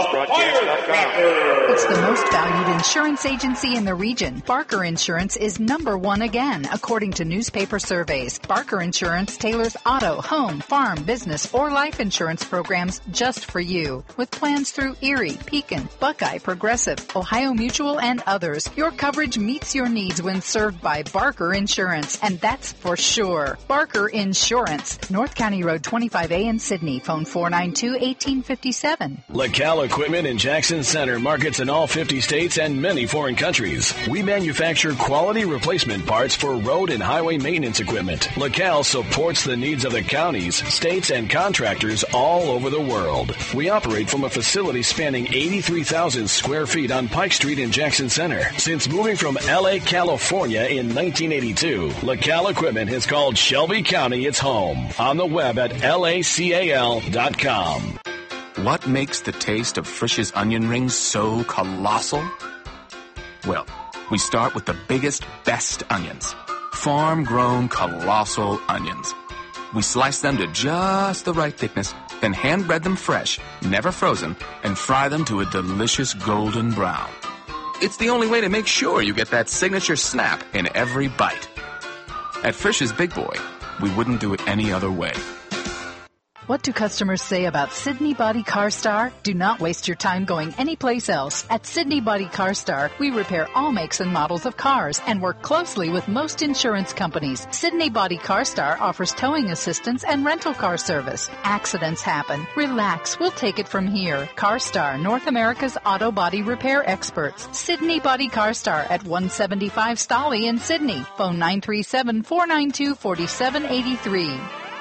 ScoresBroadcast.com. It's the most valued insurance agency in the region. Barker Insurance is #1 again, according to newspaper surveys. Barker Insurance tailors auto, home, farm, business, or life insurance programs just for you. With plans through Erie, Pekin, Buckeye, Progressive, Ohio Mutual, and others, your coverage meets your needs when served by Barker Insurance, and that's for sure. Barker Insurance. North County Road 25A in Sydney. Phone 492-1857. LaCal Equipment in Jackson Center markets in all 50 states and many foreign countries. We manufacture quality replacement parts for road and highway maintenance equipment. LaCal supports the needs of the counties, states, and contractors all over the world. We operate from a facility spanning 83,000 square feet on Pike Street in Jackson Center. Since moving from L.A., California in 1982, LaCal Equipment has called Shelby County its home. On the web at lacal.com. What makes the taste of Frisch's onion rings so colossal? Well, we start with the biggest, best onions. Farm-grown colossal onions. We slice them to just the right thickness, then hand-bread them fresh, never frozen, and fry them to a delicious golden brown. It's the only way to make sure you get that signature snap in every bite. At Frisch's Big Boy, we wouldn't do it any other way. What do customers say about Sydney Body Car Star? Do not waste your time going anyplace else. At Sydney Body Car Star, we repair all makes and models of cars and work closely with most insurance companies. Sydney Body Car Star offers towing assistance and rental car service. Accidents happen. Relax. We'll take it from here. Car Star, North America's auto body repair experts. Sydney Body Car Star at 175 Stolly in Sydney. Phone 937-492-4783.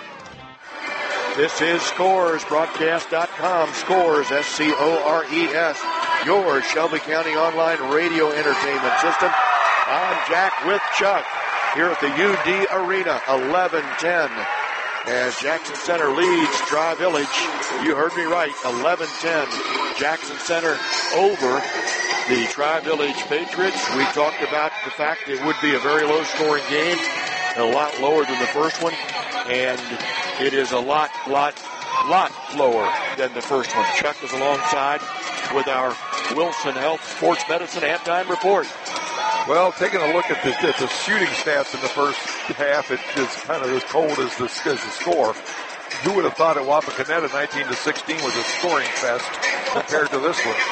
This is Scores, broadcast.com, Scores, S-C-O-R-E-S, your Shelby County online radio entertainment system. I'm Jack with Chuck here at the UD Arena, 11-10. As Jackson Center leads Tri-Village, you heard me right, 11-10. Jackson Center over the Tri-Village Patriots. We talked about the fact it would be a very low-scoring game, a lot lower than the first one, and it is a lot lower than the first one. Chuck is alongside with our Wilson Health Sports Medicine halftime report. Well, taking a look at the shooting stats in the first half, it is kind of as cold as the score. Who would have thought at Wapakoneta 19-16 was a scoring fest compared to this one?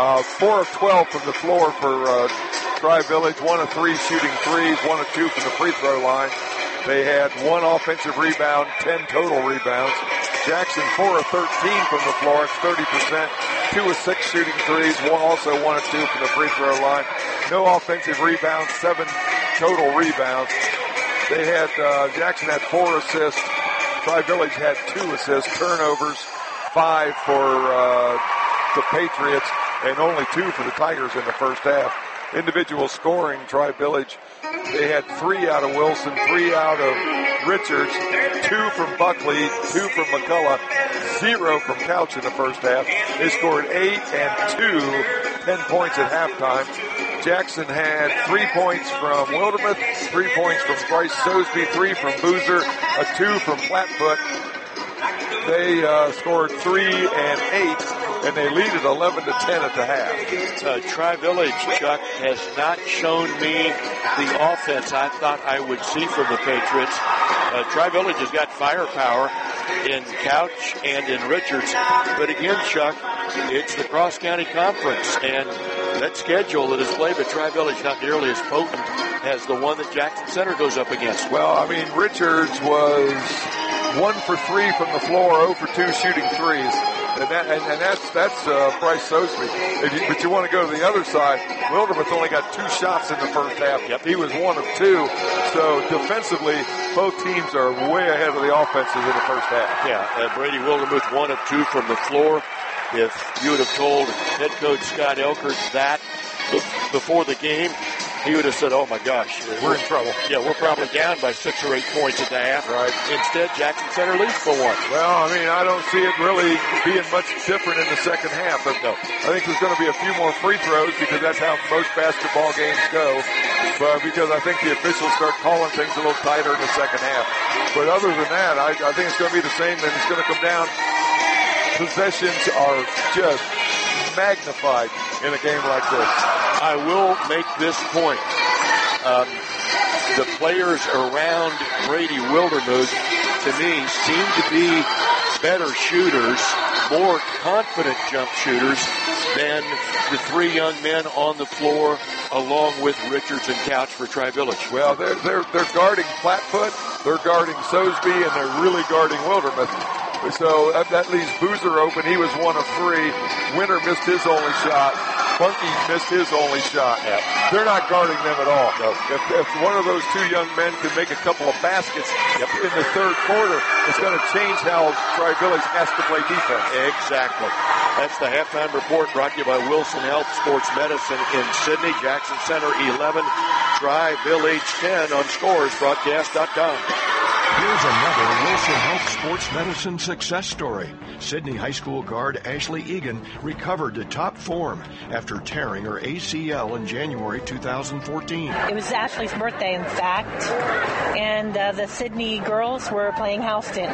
4 of 12 from the floor for Tri-Village, 1 of 3 shooting threes, 1 of 2 from the free throw line. They had 1 offensive rebound, 10 total rebounds. Jackson 4 of 13 from the floor, it's 30%. 2 of 6 shooting threes, 1 of 2 from the free throw line. No offensive rebounds, 7 total rebounds. They had Jackson had 4 assists. Tri-Village had 2 assists, turnovers, 5 for the Patriots, and only 2 for the Tigers in the first half. Individual scoring, Tri-Village, they had 3 out of Wilson, 3 out of Richards, 2 from Buckley, 2 from McCullough, 0 from Couch in the first half. They scored 8 and 2, 10 points at halftime. Jackson had 3 points from Wildermuth, 3 points from Bryce Sosby, 3 from Boozer, a 2 from Flatfoot. They scored 3 and 8, and they lead at 11-10 at the half. Tri-Village, Chuck, has not shown me the offense I thought I would see from the Patriots. Tri-Village has got firepower in Couch and in Richards. But again, Chuck, it's the cross-county conference, and that schedule that is played by Tri-Village not nearly as potent as the one that Jackson Center goes up against. Well, I mean, Richards was 1 for 3 from the floor, 0 for 2 shooting threes. And that's Bryce Sosby. But you want to go to the other side. Wildermuth only got 2 shots in the first half. Yep. He was 1 of 2. So defensively, both teams are way ahead of the offenses in the first half. Yeah, Brady Wildermuth 1 of 2 from the floor. If you would have told head coach Scott Elkert that before the game, he would have said, oh my gosh, we're in trouble. Yeah, we're probably down by 6 or 8 points at the half. Right. Instead, Jackson Center leads for 1. Well, I mean, I don't see it really being much different in the second half. But no. I think there's going to be a few more free throws because that's how most basketball games go. But because I think the officials start calling things a little tighter in the second half. But other than that, I think it's going to be the same, and it's going to come down. Possessions are just magnified in a game like this. I will make this point. The players around Brady Wildermuth, to me, seem to be better shooters, more confident jump shooters than the three young men on the floor, along with Richards and Couch for Tri-Village. Well, they're guarding Flatfoot, they're guarding Sosby, and they're really guarding Wildermuth. So that leaves Boozer open. He was 1 of 3. Winter missed his only shot. Bunky missed his only shot. Yep. They're not guarding them at all. No. If one of those two young men could make a couple of baskets in the third quarter, it's going to change how Tri-Village has to play defense. Exactly. That's the halftime report brought to you by Wilson Health Sports Medicine in Sydney. Jackson Center 11, Tri-Village 10 on ScoresBroadcast.com. Here's another Wilson Health Sports Medicine success story. Sydney High School guard Ashley Egan recovered to top form after tearing her ACL in January 2014. It was Ashley's birthday, in fact, and the Sydney girls were playing Houston.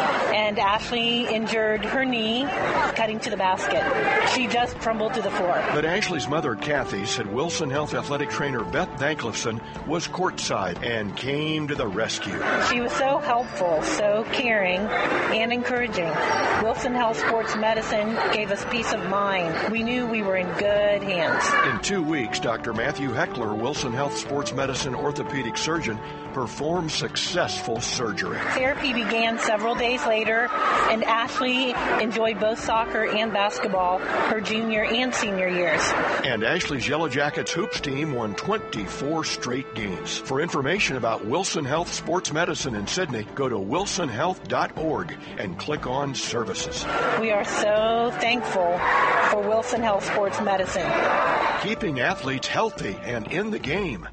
And Ashley injured her knee cutting to the basket. She just crumbled to the floor. But Ashley's mother, Kathy, said Wilson Health athletic trainer Beth Danklifson was courtside and came to the rescue. She was so helpful, so caring, and encouraging. Wilson Health Sports Medicine gave us peace of mind. We knew we were in good hands. In 2 weeks, Dr. Matthew Heckler, Wilson Health Sports Medicine orthopedic surgeon, performed successful surgery. Therapy began several days later, and Ashley enjoyed both soccer and basketball her junior and senior years. And Ashley's Yellow Jackets hoops team won 24 straight games. For information about Wilson Health Sports Medicine in Sydney, go to wilsonhealth.org and click on Services. We are so thankful for Wilson Health Sports Medicine. Keeping athletes healthy and in the game.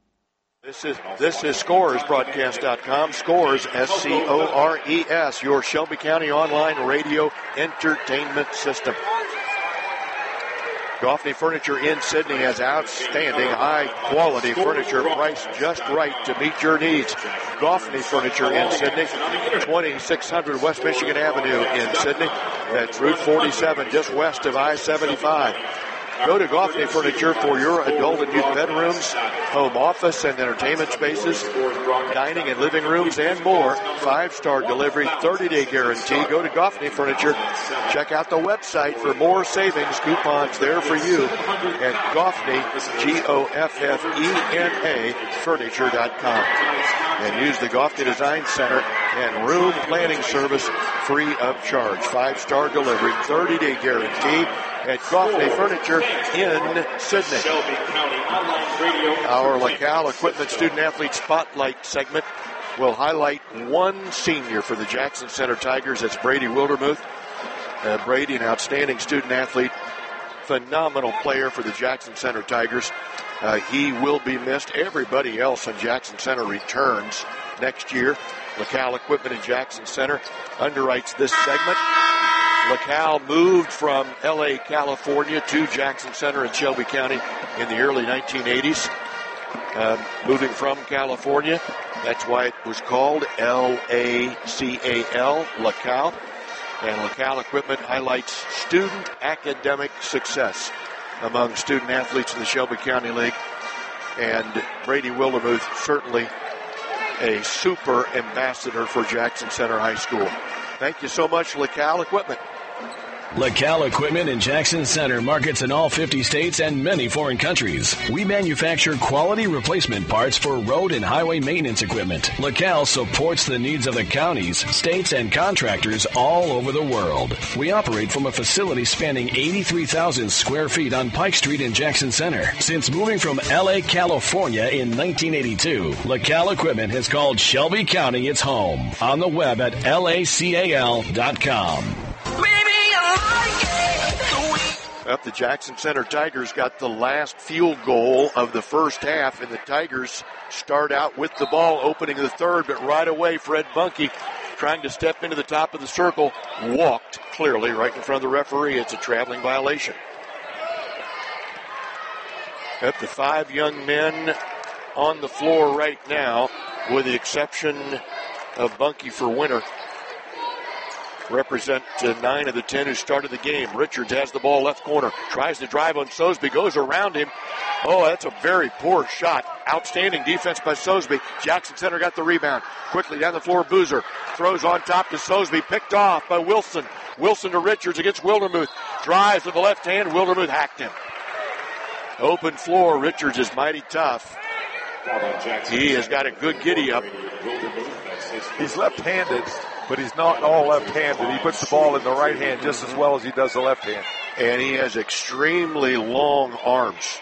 This is ScoresBroadcast.com. Scores, S-C-O-R-E-S, your Shelby County online radio entertainment system. Goffney Furniture in Sydney has outstanding high-quality furniture priced just right to meet your needs. Goffney Furniture in Sydney, 2600 West Michigan Avenue in Sydney. That's Route 47, just west of I-75. Go to Goffney Furniture for your adult and youth bedrooms, home office and entertainment spaces, dining and living rooms, and more. 5-star delivery, 30-day guarantee. Go to Goffney Furniture. Check out the website for more savings coupons there for you at Goffney, Goffena, furniture.com. And use the Goffney Design Center and room planning service free of charge. 5-star delivery, 30-day guarantee at Goffney Furniture in Sydney. Our LaCal Equipment Student Athlete Spotlight segment will highlight one senior for the Jackson Center Tigers. That's Brady Wildermuth. Brady, an outstanding student athlete, phenomenal player for the Jackson Center Tigers. He will be missed. Everybody else in Jackson Center returns next year. LaCal Equipment in Jackson Center underwrites this segment. LaCal moved from L.A., California to Jackson Center in Shelby County in the early 1980s. Moving from California, that's why it was called L-A-C-A-L, LaCal. And LaCal Equipment highlights student academic success among student athletes in the Shelby County League. And Brady Wildermuth, certainly a super ambassador for Jackson Center High School. Thank you so much, LaCal Equipment. LaCal Equipment in Jackson Center markets in all 50 states and many foreign countries. We manufacture quality replacement parts for road and highway maintenance equipment. LaCal supports the needs of the counties, states, and contractors all over the world. We operate from a facility spanning 83,000 square feet on Pike Street in Jackson Center. Since moving from L.A., California in 1982, LaCal Equipment has called Shelby County its home. On the web at lacal.com. Up, the Jackson Center Tigers got the last field goal of the first half, and the Tigers start out with the ball opening the third, but right away Fred Bunky, trying to step into the top of the circle, walked clearly right in front of the referee. It's a traveling violation. Up, the 5 young men on the floor right now, with the exception of Bunky for Winter. Represent 9 of the 10 who started the game. Richards has the ball left corner. Tries to drive on Sosby. Goes around him. Oh, that's a very poor shot. Outstanding defense by Sosebee. Jackson Center got the rebound. Quickly down the floor, Boozer throws on top to Sosebee. Picked off by Wilson. Wilson to Richards against Wildermuth. Drives with the left hand. Wildermuth hacked him. Open floor. Richards is mighty tough. He has got a good giddy up. He's left-handed, but he's not all left-handed. He puts the ball in the right hand just as well as he does the left hand. And he has extremely long arms.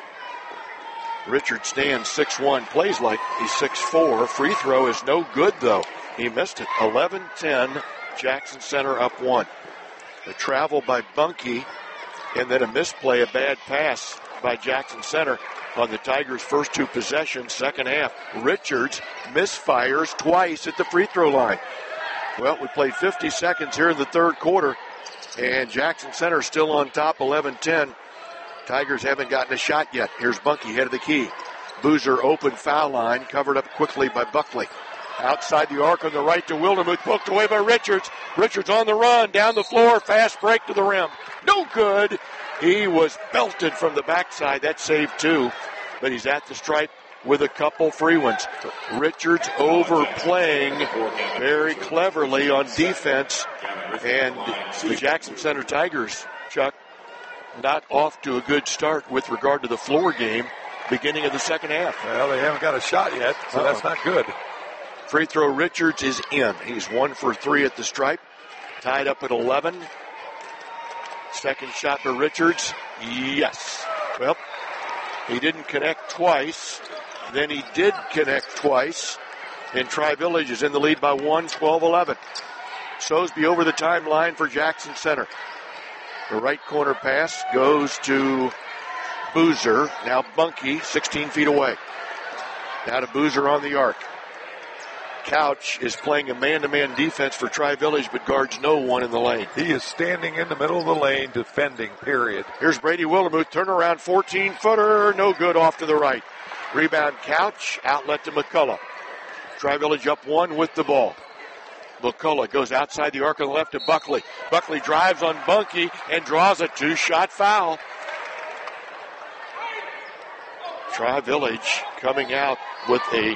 Richard stands 6'1", plays like he's 6'4". Free throw is no good, though. He missed it. 11-10, Jackson Center up 1. The travel by Bunkie, and then a misplay, a bad pass by Jackson Center on the Tigers' first 2 possessions, second half. Richards misfires twice at the free throw line. Well, we played 50 seconds here in the third quarter, and Jackson Center still on top, 11-10. Tigers haven't gotten a shot yet. Here's Bunkie, head of the key. Boozer open foul line, covered up quickly by Buckley. Outside the arc on the right to Wildermuth, poked away by Richards. Richards on the run, down the floor, fast break to the rim. No good. He was belted from the backside. That saved 2, but he's at the stripe with a couple free ones. Richards overplaying very cleverly on defense, and the Jackson Center Tigers, Chuck, not off to a good start with regard to the floor game, beginning of the second half. Well, they haven't got a shot yet, so that's not good. Free throw, Richards is in. He's 1 for 3 at the stripe, tied up at 11. Second shot for Richards, yes. Well, he didn't connect twice. Then he did connect twice, and Tri-Village is in the lead by 1, 12-11. Sosebee over the timeline for Jackson Center. The right corner pass goes to Boozer. Now Bunkie, 16 feet away. Now to Boozer on the arc. Couch is playing a man-to-man defense for Tri-Village, but guards no one in the lane. He is standing in the middle of the lane defending, period. Here's Brady Wildermuth, turnaround 14-footer, no good off to the right. Rebound Couch, outlet to McCullough. Tri-Village up 1 with the ball. McCullough goes outside the arc on the left to Buckley. Buckley drives on Bunkie and draws a 2-shot foul. Tri-Village coming out with a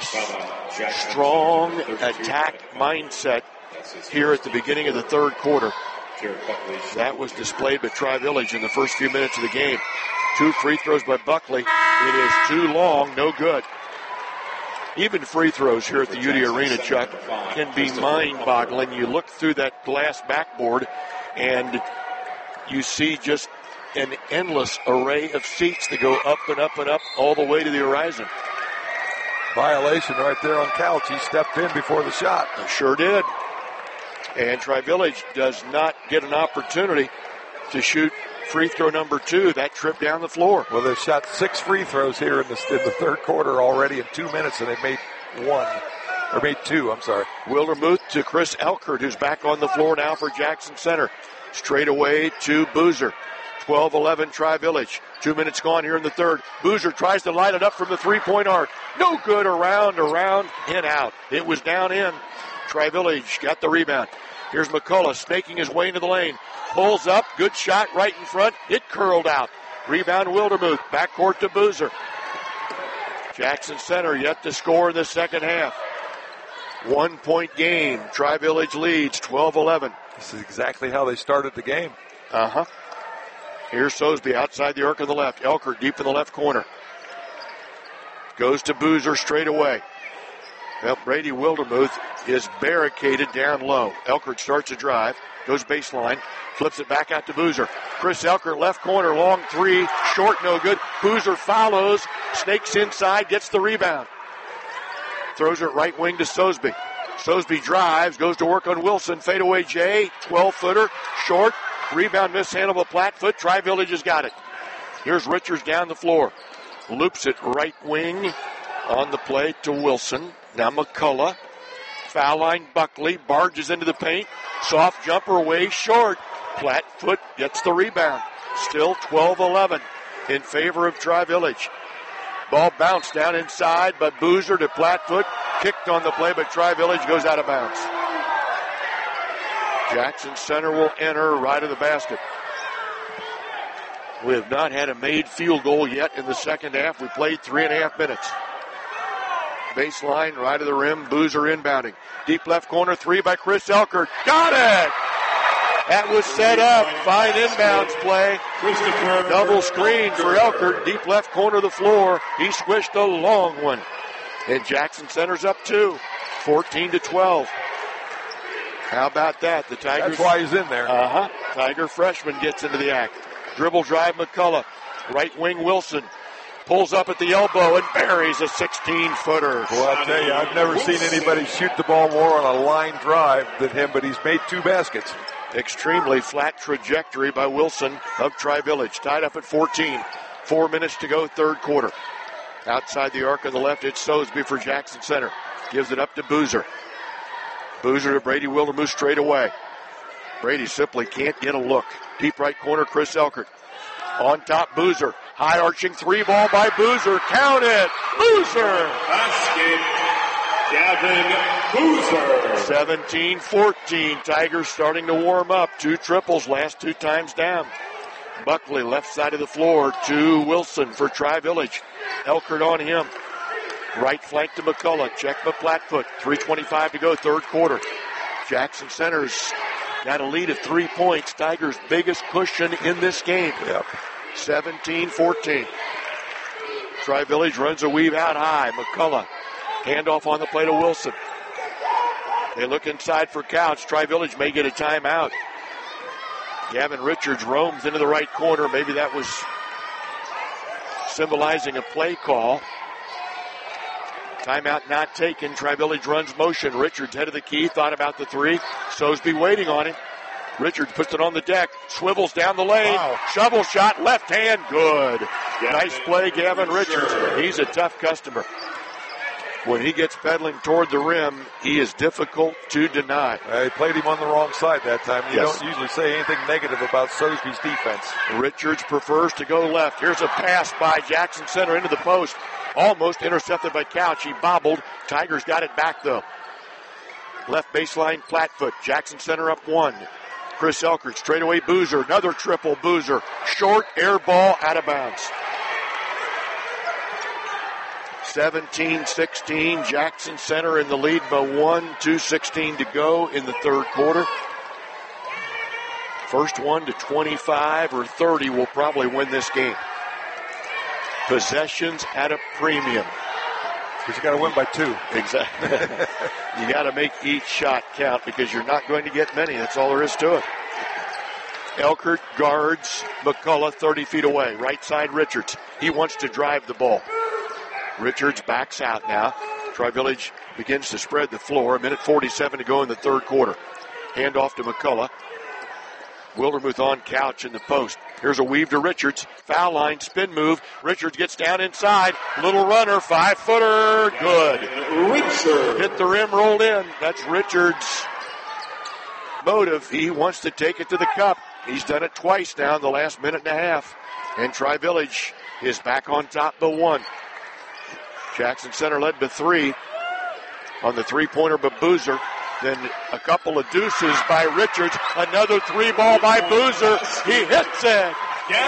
strong attack mindset here at the beginning of the third quarter. That was displayed by Tri-Village in the first few minutes of the game. 2 free throws by Buckley. It is too long, no good. Even free throws here at the UD Arena, Chuck, can be mind-boggling. You look through that glass backboard, and you see just an endless array of seats that go up and up and up all the way to the horizon. Violation right there on Couch. He stepped in before the shot. Sure did. And Tri-Village does not get an opportunity to shoot free throw number 2, that trip down the floor. Well, they've shot 6 free throws here in the third quarter already in 2 minutes, and they made 2, I'm sorry. Wildermuth to Chris Elkert, who's back on the floor now for Jackson Center. Straight away to Boozer. 12-11 Tri-Village. 2 minutes gone here in the third. Boozer tries to light it up from the three-point arc. No good, around, in, out. It was down in. Tri-Village got the rebound. Here's McCullough snaking his way into the lane. Pulls up, good shot right in front. It curled out. Rebound Wildermuth. Backcourt to Boozer. Jackson Center yet to score in the second half. 1 point game. Tri-Village leads 12-11. This is exactly how they started the game. Uh-huh. Here's Sosebee outside the arc on the left. Elkert deep in the left corner. Goes to Boozer straight away. Well, Brady Wildermuth is barricaded down low. Elkert starts a drive. Goes baseline. Flips it back out to Boozer. Chris Elkert, left corner, long 3. Short, no good. Boozer follows. Snakes inside. Gets the rebound. Throws it right wing to Sosebee. Sosebee drives. Goes to work on Wilson. Fadeaway J. 12-footer. Short. Rebound mishandled by Plattfoot. Tri-Village has got it. Here's Richards down the floor. Loops it right wing on the play to Wilson. Now McCullough. Foul line Buckley. Barges into the paint. Soft jumper away short. Plattfoot gets the rebound. Still 12-11 in favor of Tri-Village. Ball bounced down inside by Boozer to Plattfoot. Kicked on the play, but Tri-Village goes out of bounds. Jackson Center will enter right of the basket. We have not had a made field goal yet in the second half. We played 3.5 minutes. Baseline, right of the rim, Boozer inbounding. Deep left corner, three by Chris Elkert. Got it! That was set up. Fine inbounds play. Double screen for Elkert. Deep left corner of the floor. He squished a long one. And Jackson Center's up 2. 14-12. How about that? The Tigers. That's why he's in there. Tiger freshman gets into the act. Dribble drive McCullough. Right wing Wilson. Pulls up at the elbow and buries a 16-footer. Well, I'll tell you, I've never seen anybody shoot the ball more on a line drive than him, but he's made 2 baskets. Extremely flat trajectory by Wilson of Tri-Village. Tied up at 14. 4 minutes to go, third quarter. Outside the arc on the left, it's Sosby for Jackson Center. Gives it up to Boozer. Boozer to Brady Wildermuth straight away. Brady simply can't get a look. Deep right corner, Chris Elkert. On top, Boozer. High arching 3 ball by Boozer. Count it! Boozer! Basket, Gavin Boozer. 17-14. Tigers starting to warm up. 2 triples, last 2 times down. Buckley, left side of the floor to Wilson for Tri-Village. Elkert on him. Right flank to McCullough. Check the Plattfoot. 3:25 to go, third quarter. Jackson Center's got a lead of 3 points. Tigers' biggest cushion in this game. 17-14. Tri-Village runs a weave out high. McCullough. Handoff on the play to Wilson. They look inside for Couch. Tri-Village may get a timeout. Gavin Richards roams into the right corner. Maybe that was symbolizing a play call. Timeout not taken. Tri-Village runs motion. Richards head of the key. Thought about the 3. Sosby waiting on him. Richards puts it on the deck. Swivels down the lane. Wow. Shovel shot. Left hand. Good. Nice play, Gavin Richards. He's a tough customer. When he gets pedaling toward the rim, he is difficult to deny. He played him on the wrong side that time. You don't usually say anything negative about Sosby's defense. Richards prefers to go left. Here's a pass by Jackson Center into the post. Almost intercepted by Couch. He bobbled. Tigers got it back, though. Left baseline, Plattfoot. Jackson Center up 1. Chris Elkert, straightaway Boozer. Another triple Boozer. Short air ball out of bounds. 17-16. Jackson Center in the lead by 1. 2:16 to go in the third quarter. First one to 25 or 30 will probably win this game. Possessions at a premium. Because you got to win by 2. Exactly. You got to make each shot count because you're not going to get many. That's all there is to it. Elkert guards McCullough 30 feet away. Right side Richards. He wants to drive the ball. Richards backs out now. Tri-Village begins to spread the floor. 1:47 to go in the third quarter. Hand off to McCullough. Wildermuth on Couch in the post. Here's a weave to Richards. Foul line, spin move. Richards gets down inside. Little runner, 5-footer. Good. Richards. Hit the rim, rolled in. That's Richards' motive. He wants to take it to the cup. He's done it twice now in the last minute and a half. And Tri-Village is back on top by 1. Jackson Center led by 3 on the three-pointer by Boozer. Then a couple of deuces by Richards. Another 3-ball by Boozer. He hits it.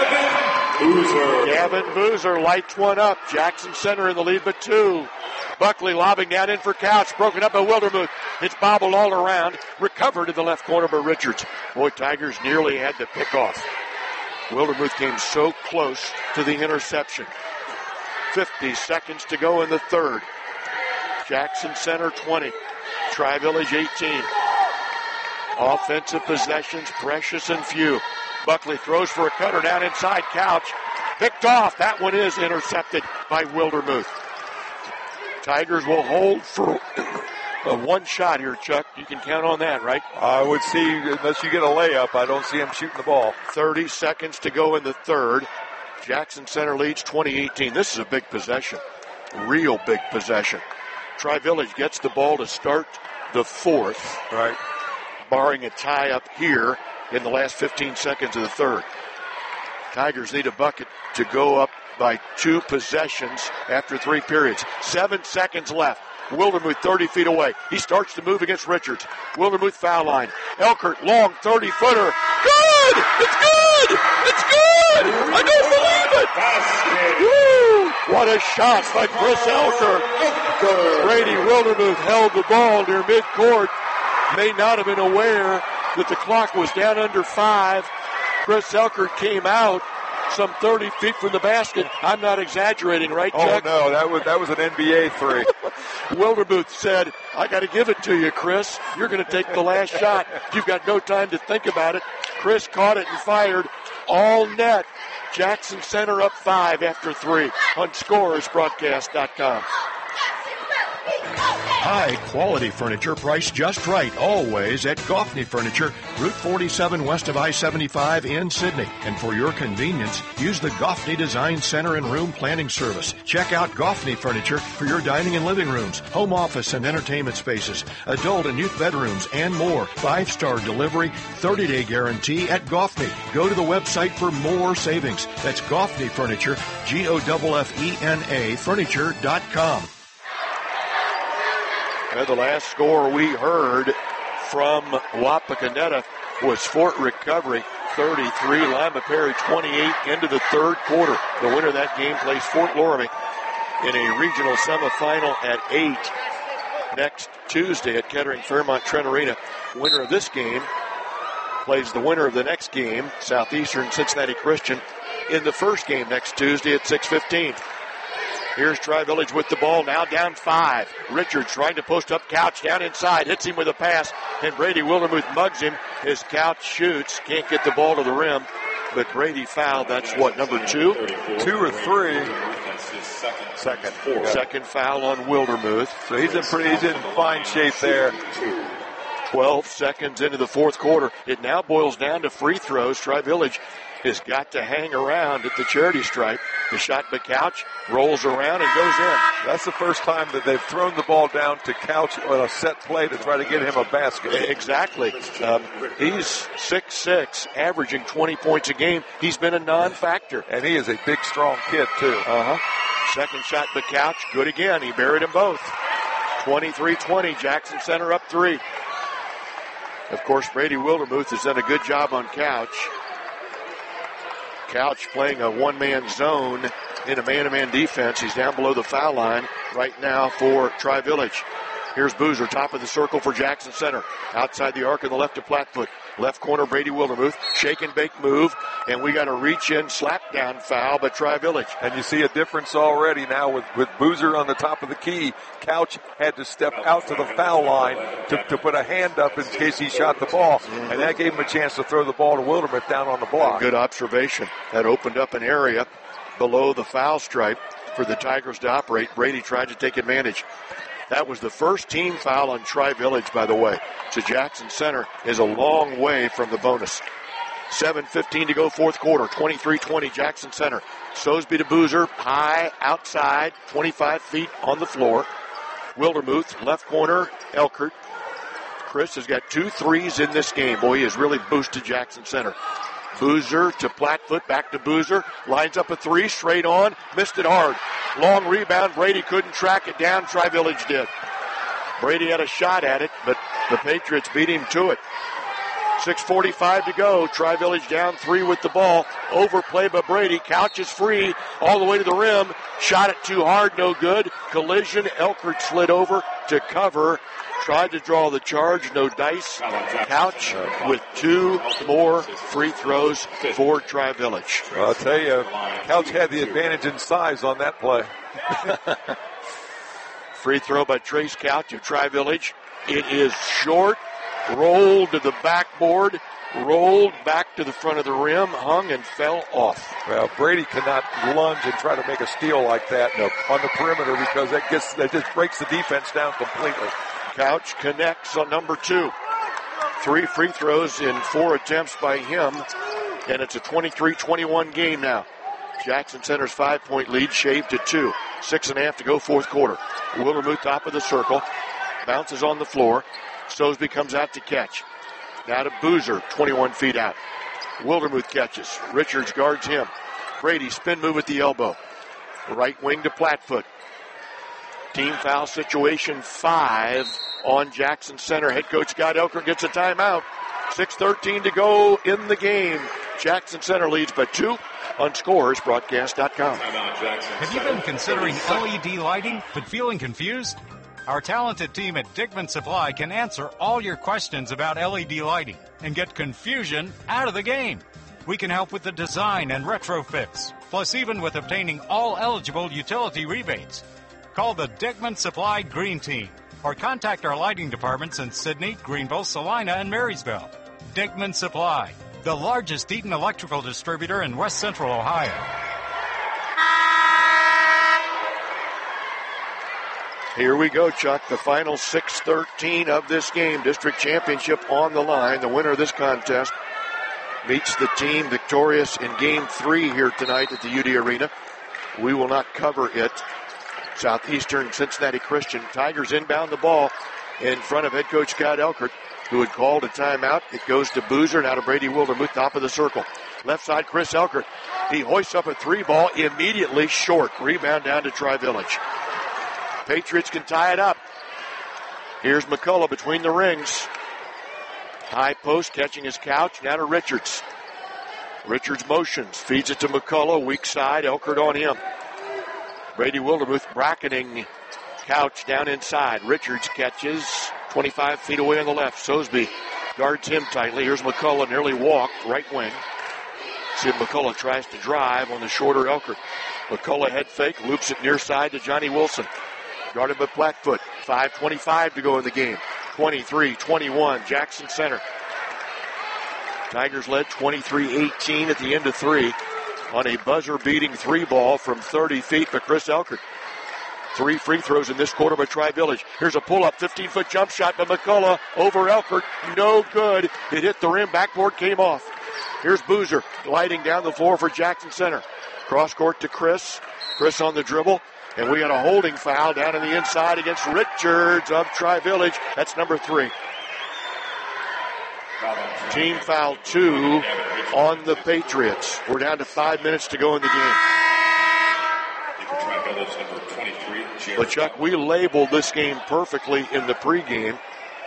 Gavin Boozer lights one up. Jackson Center in the lead by 2. Buckley lobbing down in for Couch. Broken up by Wildermuth. It's bobbled all around. Recovered in the left corner by Richards. Boy, Tigers nearly had to pick off. Wildermuth came so close to the interception. 50 seconds to go in the third. Jackson Center 20. Tri-Village 18. Offensive possessions, precious and few. Buckley throws for a cutter down inside. Couch picked off. That one is intercepted by Wildermuth. Tigers will hold for one shot here, Chuck. You can count on that, right? I would see, unless you get a layup, I don't see him shooting the ball. 30 seconds to go in the third. Jackson Center leads 20-18. This is a big possession. Real big possession. Tri-Village gets the ball to start the fourth. Right. Barring a tie up here in the last 15 seconds of the third. Tigers need a bucket to go up by 2 possessions after 3 periods. 7 seconds left. Wildermuth 30 feet away. He starts to move against Richards. Wildermuth foul line. Elkert, long 30-footer. Good! It's good! It's good! it! I don't believe it! Woo! What a shot by Chris Elkert. Brady Wildermuth held the ball near midcourt. May not have been aware that the clock was down under 5. Chris Elkert came out some 30 feet from the basket. I'm not exaggerating, right, Chuck? Oh, no, that was an NBA 3. Wildermuth said, I got to give it to you, Chris. You're going to take the last shot. You've got no time to think about it. Chris caught it and fired. All net. Jackson Center up 5 after 3 on ScorersBroadcast.com. High quality furniture priced just right, always at Goffney Furniture, Route 47 west of I-75 in Sydney. And for your convenience, use the Goffney Design Center and Room Planning Service. Check out Goffney Furniture for your dining and living rooms, home office and entertainment spaces, adult and youth bedrooms, and more. 5-star delivery, 30-day guarantee at Goffney. Go to the website for more savings. That's Goffney Furniture, Goffena Furniture.com. And the last score we heard from Wapakoneta was Fort Recovery 33, Lima Perry 28 into the third quarter. The winner of that game plays Fort Loramie in a regional semifinal at 8 next Tuesday at Kettering Fairmont Trent Arena. Winner of this game plays the winner of the next game, Southeastern Cincinnati Christian, in the first game next Tuesday at 6:15. Here's Tri-Village with the ball, now down 5. Richards trying to post up Couch down inside, hits him with a pass, and Brady Wildermuth mugs him. His Couch shoots, can't get the ball to the rim, but Brady fouled. That's what, number 2? 2 or 3. Second foul on Wildermuth. So he's in fine shape there. 12 seconds into the fourth quarter. It now boils down to free throws. Tri-Village has got to hang around at the charity stripe. The shot by Couch rolls around and goes in. That's the first time that they've thrown the ball down to Couch on a set play to try to get him a basket. Exactly. He's 6'6", averaging 20 points a game. He's been a non-factor. And he is a big, strong kid, too. Second shot by Couch. Good again. He buried them both. 23-20. Jackson Center up 3. Of course, Brady Wildermuth has done a good job on Couch. Couch playing a one-man zone in a man-to-man defense. He's down below the foul line right now for Tri-Village. Here's Boozer, top of the circle for Jackson Center. Outside the arc on the left to Plattfoot. Left corner, Brady Wildermuth. Shake and bake move, and we got a reach-in, slap-down foul by Tri-Village. And you see a difference already now with Boozer on the top of the key. Couch had to step out to the foul line to put a hand up in case he shot the ball, and that gave him a chance to throw the ball to Wildermuth down on the block. Good observation. That opened up an area below the foul stripe for the Tigers to operate. Brady tried to take advantage. That was the first team foul on Tri-Village, by the way. So Jackson Center is a long way from the bonus. 7:15 to go, fourth quarter. 23-20, Jackson Center. Sosby to Boozer, high, outside, 25 feet on the floor. Wildermuth, left corner, Elkert. Chris has got 2 threes in this game. Boy, he has really boosted Jackson Center. Boozer to Plattfoot, back to Boozer. Lines up a 3, straight on, missed it hard. Long rebound, Brady couldn't track it down, Tri-Village did. Brady had a shot at it, but the Patriots beat him to it. 6:45 to go, Tri-Village down 3 with the ball. Overplay by Brady, Couch is free, all the way to the rim. Shot it too hard, no good. Collision, Elkert slid over to cover. Tried to draw the charge, no dice. Couch with 2 more free throws for Tri-Village. Well, I'll tell you, Couch had the advantage in size on that play. Free throw by Trace Couch of Tri-Village. It is short, rolled to the backboard, rolled back to the front of the rim, hung and fell off. Well, Brady cannot lunge and try to make a steal like that on the perimeter because that just breaks the defense down completely. Couch connects on number 2. 3 free throws in 4 attempts by him, and it's a 23-21 game now. Jackson Center's 5-point lead shaved to 2. 6.5 to go, fourth quarter. Wildermuth top of the circle, bounces on the floor. Sosby comes out to catch. Now to Boozer, 21 feet out. Wildermuth catches. Richards guards him. Brady spin move at the elbow. Right wing to Plattfoot. Team foul situation 5 on Jackson Center. Head coach Scott Elkert gets a timeout. 6:13 to go in the game. Jackson Center leads by 2. on scoresbroadcast.com. Have you been considering LED lighting but feeling confused? Our talented team at Dickman Supply can answer all your questions about LED lighting and get confusion out of the game. We can help with the design and retrofits, plus even with obtaining all eligible utility rebates. Call the Dickman Supply Green Team or contact our lighting departments in Sydney, Greenville, Salina, and Marysville. Dickman Supply, the largest Eaton electrical distributor in West Central Ohio. Here we go, Chuck. The final 6:13 of this game. District championship on the line. The winner of this contest meets the team victorious in Game 3 here tonight at the UD Arena. We will not cover it. Southeastern Cincinnati Christian. Tigers inbound the ball in front of head coach Scott Elkert, who had called a timeout. It goes to Boozer, now to Brady Wildermuth, top of the circle. Left side, Chris Elkert. He hoists up a 3 ball, immediately short. Rebound down to Tri-Village. Patriots can tie it up. Here's McCullough between the rings. High post, catching his Couch, now to Richards. Richards motions, feeds it to McCullough, weak side, Elkert on him. Brady Wildermuth bracketing Couch down inside. Richards catches 25 feet away on the left. Sosby guards him tightly. Here's McCullough, nearly walked, right wing. See if McCullough tries to drive on the shorter Elkert. McCullough head fake, loops it near side to Johnny Wilson. Guarded by Blackfoot. 5:25 to go in the game. 23-21, Jackson Center. Tigers led 23-18 at the end of 3 on a buzzer-beating 3 ball from 30 feet by Chris Elkert. 3 free throws in this quarter by Tri-Village. Here's a pull-up, 15-foot jump shot by McCullough over Elkert. No good. It hit the rim. Backboard came off. Here's Boozer gliding down the floor for Jackson Center. Cross court to Chris. Chris on the dribble. And we got a holding foul down on the inside against Richards of Tri-Village. That's number 3. Team foul 2 on the Patriots. We're down to 5 minutes to go in the game. But Chuck, we labeled this game perfectly in the pregame.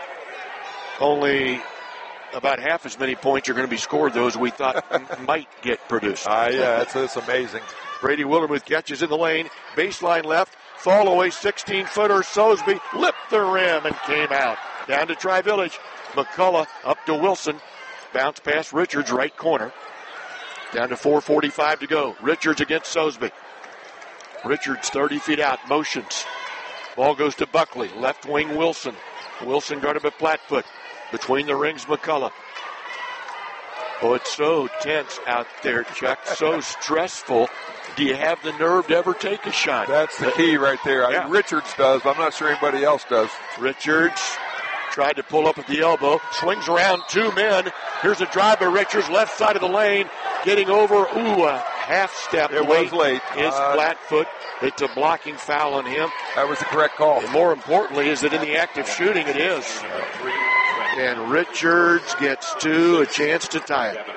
Only about half as many points are going to be scored, those we thought might get produced. Yeah, that's amazing. Brady Wildermuth catches in the lane. Baseline left. Fall away 16-footer. Sosby lipped the rim and came out. Down to Tri-Village. McCullough up to Wilson. Bounce past Richards, right corner. Down to 4:45 to go. Richards against Sosby. Richards 30 feet out. Motions. Ball goes to Buckley. Left wing Wilson. Wilson guarded by Plattfoot. Between the rings, McCullough. Oh, it's so tense out there, Chuck. So stressful. Do you have the nerve to ever take a shot? That's the key right there. Yeah. Richards does, but I'm not sure anybody else does. Richards tried to pull up at the elbow. Swings around 2 men. Here's a drive by Richards, left side of the lane. Getting over, a half step. It was late. Is Plattfoot. It's a blocking foul on him. That was the correct call. And more importantly, is that in the act of shooting, it is. And Richards gets 2, a chance to tie it.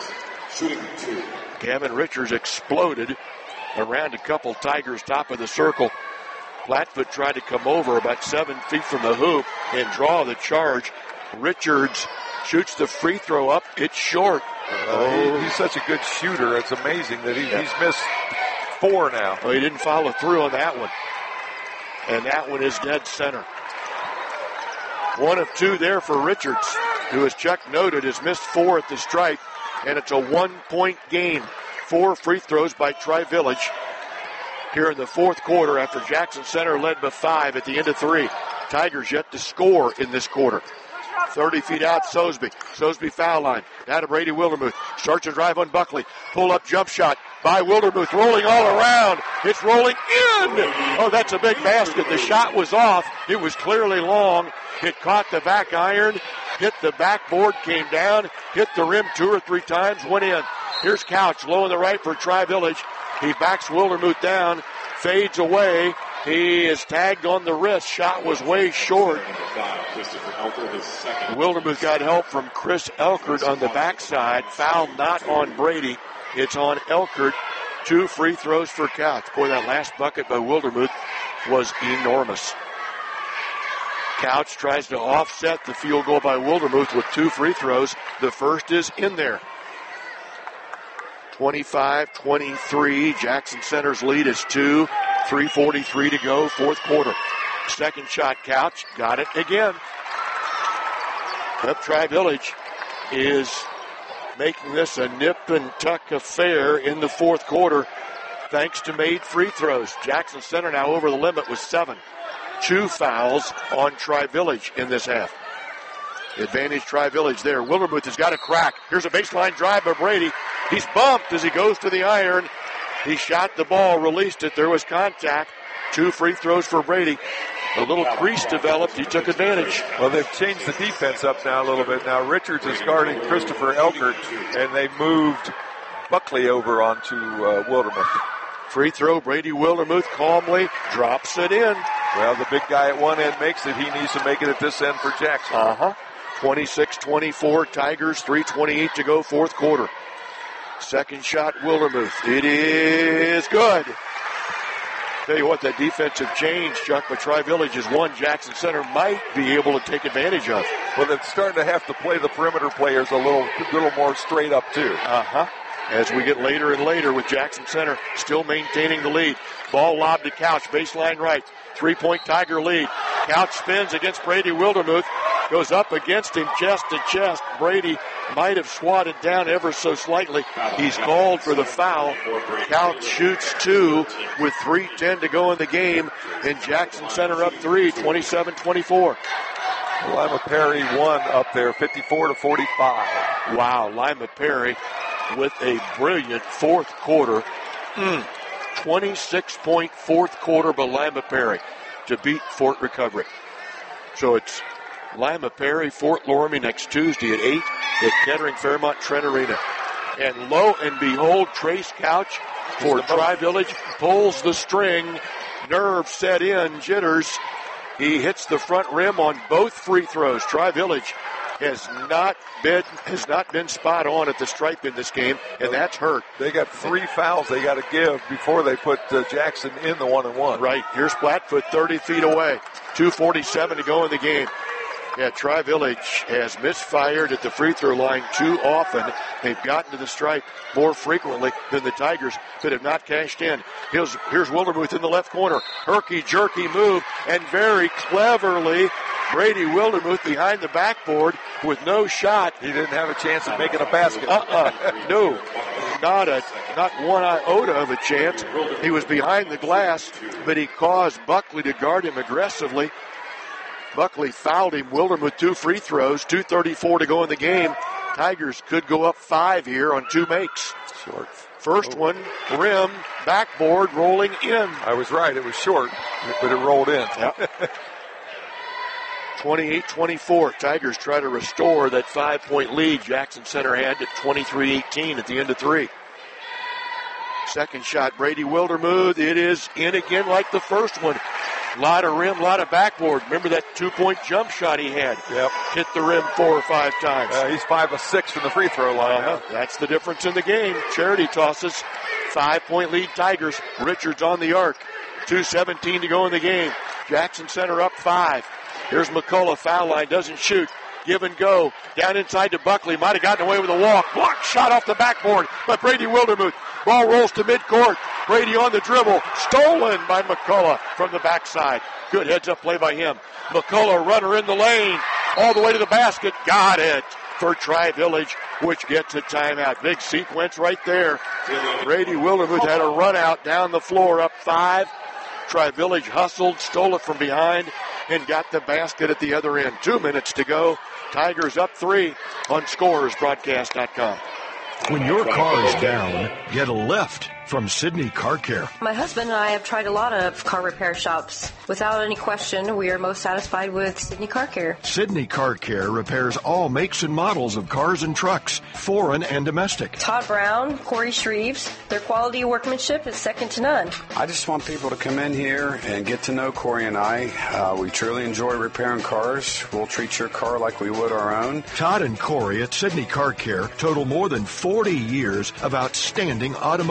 Gavin Richards exploded around a couple Tigers top of the circle. Plattfoot tried to come over about 7 feet from the hoop and draw the charge. Richards shoots the free throw up. It's short. He's such a good shooter. It's amazing that he's missed 4 now. Oh, he didn't follow through on that one. And that one is dead center. 1 of 2 there for Richards, who, as Chuck noted, has missed 4 at the stripe. And it's a 1-point game. 4 free throws by Tri-Village here in the 4th quarter after Jackson Center led by 5 at the end of 3. Tigers yet to score in this quarter. 30 feet out, Sosby. Sosby foul line. Now to Brady Wildermuth. Starts to drive on Buckley. Pull-up jump shot by Wildermuth. Rolling all around. It's rolling in. Oh, that's a big basket. The shot was off. It was clearly long. It caught the back iron. Hit the backboard. Came down. Hit the rim 2 or 3 times. Went in. Here's Couch. Low on the right for Tri-Village. He backs Wildermuth down. Fades away. He is tagged on the wrist. Shot was way short. Wildermuth got help from Chris Elkert on the backside. Foul not on Brady. It's on Elkert. 2 free throws for Couch. Boy, that last bucket by Wildermuth was enormous. Couch tries to offset the field goal by Wildermuth with 2 free throws. The first is in there. 25-23. Jackson Center's lead is 2. 3:43 to go, fourth quarter. Second shot, Couch. Got it again. Up Tri-Village is making this a nip and tuck affair in the fourth quarter thanks to made free throws. Jackson Center now over the limit with 7. 2 fouls on Tri-Village in this half. Advantage Tri-Village there. Wildermuth has got a crack. Here's a baseline drive by Brady. He's bumped as he goes to the iron. He shot the ball, released it. There was contact. 2 free throws for Brady. A little crease developed. He took advantage. Well, they've changed the defense up now a little bit. Now Richards is guarding Christopher Elkert, and they moved Buckley over onto Wildermuth. Free throw, Brady Wildermuth calmly drops it in. Well, the big guy at one end makes it. He needs to make it at this end for Jackson. 26-24 Tigers, 3:28 to go, fourth quarter. Second shot, Wildermuth. It is good. Tell you what, that defensive change, Chuck, but Tri-Village is one Jackson Center might be able to take advantage of. Well, they're starting to have to play the perimeter players a little more straight up, too. As we get later and later with Jackson Center still maintaining the lead. Ball lobbed to Couch, baseline right. 3-point Tiger lead. Couch spins against Brady Wildermuth. Goes up against him chest to chest. Brady might have swatted down ever so slightly. He's called for the foul. Couch shoots 2 with 3:10 to go in the game. And Jackson Center up 3, 27-24. Lima Perry won up there, 54-45. Wow, Lima Perry with a brilliant fourth quarter. 26-point fourth quarter by Lima Perry to beat Fort Recovery. So it's Lima Perry, Fort Loramie next Tuesday at 8 at Kettering Fairmont Trent Arena. And lo and behold, Trace Couch for Tri-Village pulls the string. Nerves set in, jitters. He hits the front rim on both free throws. Tri-Village has not been spot on at the stripe in this game, and that's hurt. They got 3 fouls they got to give before they put Jackson in the 1-and-1. Right. Here's Blackfoot 30 feet away. 2:47 to go in the game. Yeah, Tri-Village has misfired at the free throw line too often. They've gotten to the stripe more frequently than the Tigers that have not cashed in. Here's Wildermuth in the left corner. Herky-jerky move, and very cleverly, Brady Wildermuth behind the backboard with no shot. He didn't have a chance of making a basket. No, not one iota of a chance. He was behind the glass, but he caused Buckley to guard him aggressively. Buckley fouled him. Wildermuth 2 free throws. 2:34 to go in the game. Tigers could go up 5 here on 2 makes. Short. First one, rim, backboard, rolling in. I was right. It was short, but it rolled in. Yep. 28-24. Tigers try to restore that 5-point lead Jackson Center had at 23-18 at the end of 3. Second shot, Brady Wildermuth. It is in again like the first one. Lot of rim, lot of backboard. Remember that 2-point jump shot he had? Yep. Hit the rim 4 or 5 times. He's 5 of 6 from the free throw line. That's the difference in the game. Charity tosses. 5-point lead Tigers. Richards on the arc. 2:17 to go in the game. Jackson Center up 5. Here's McCullough. Foul line. Doesn't shoot. Give and go. Down inside to Buckley. Might have gotten away with a walk. Blocked shot off the backboard by Brady Wildermuth. Ball rolls to midcourt. Brady on the dribble. Stolen by McCullough from the backside. Good heads-up play by him. McCullough, runner in the lane. All the way to the basket. Got it for Tri-Village, which gets a timeout. Big sequence right there. Brady Wildermuth had a run out down the floor, up 5. Tri-Village hustled, stole it from behind, and got the basket at the other end. 2 minutes to go. Tigers up 3 on ScorersBroadcast.com. When your car is down, get a lift from Sydney Car Care. My husband and I have tried a lot of car repair shops. Without any question, we are most satisfied with Sydney Car Care. Sydney Car Care repairs all makes and models of cars and trucks, foreign and domestic. Todd Brown, Corey Shreves, their quality workmanship is second to none. I just want people to come in here and get to know Corey and I. We truly enjoy repairing cars. We'll treat your car like we would our own. Todd and Corey at Sydney Car Care total more than 40 years of outstanding automotive work.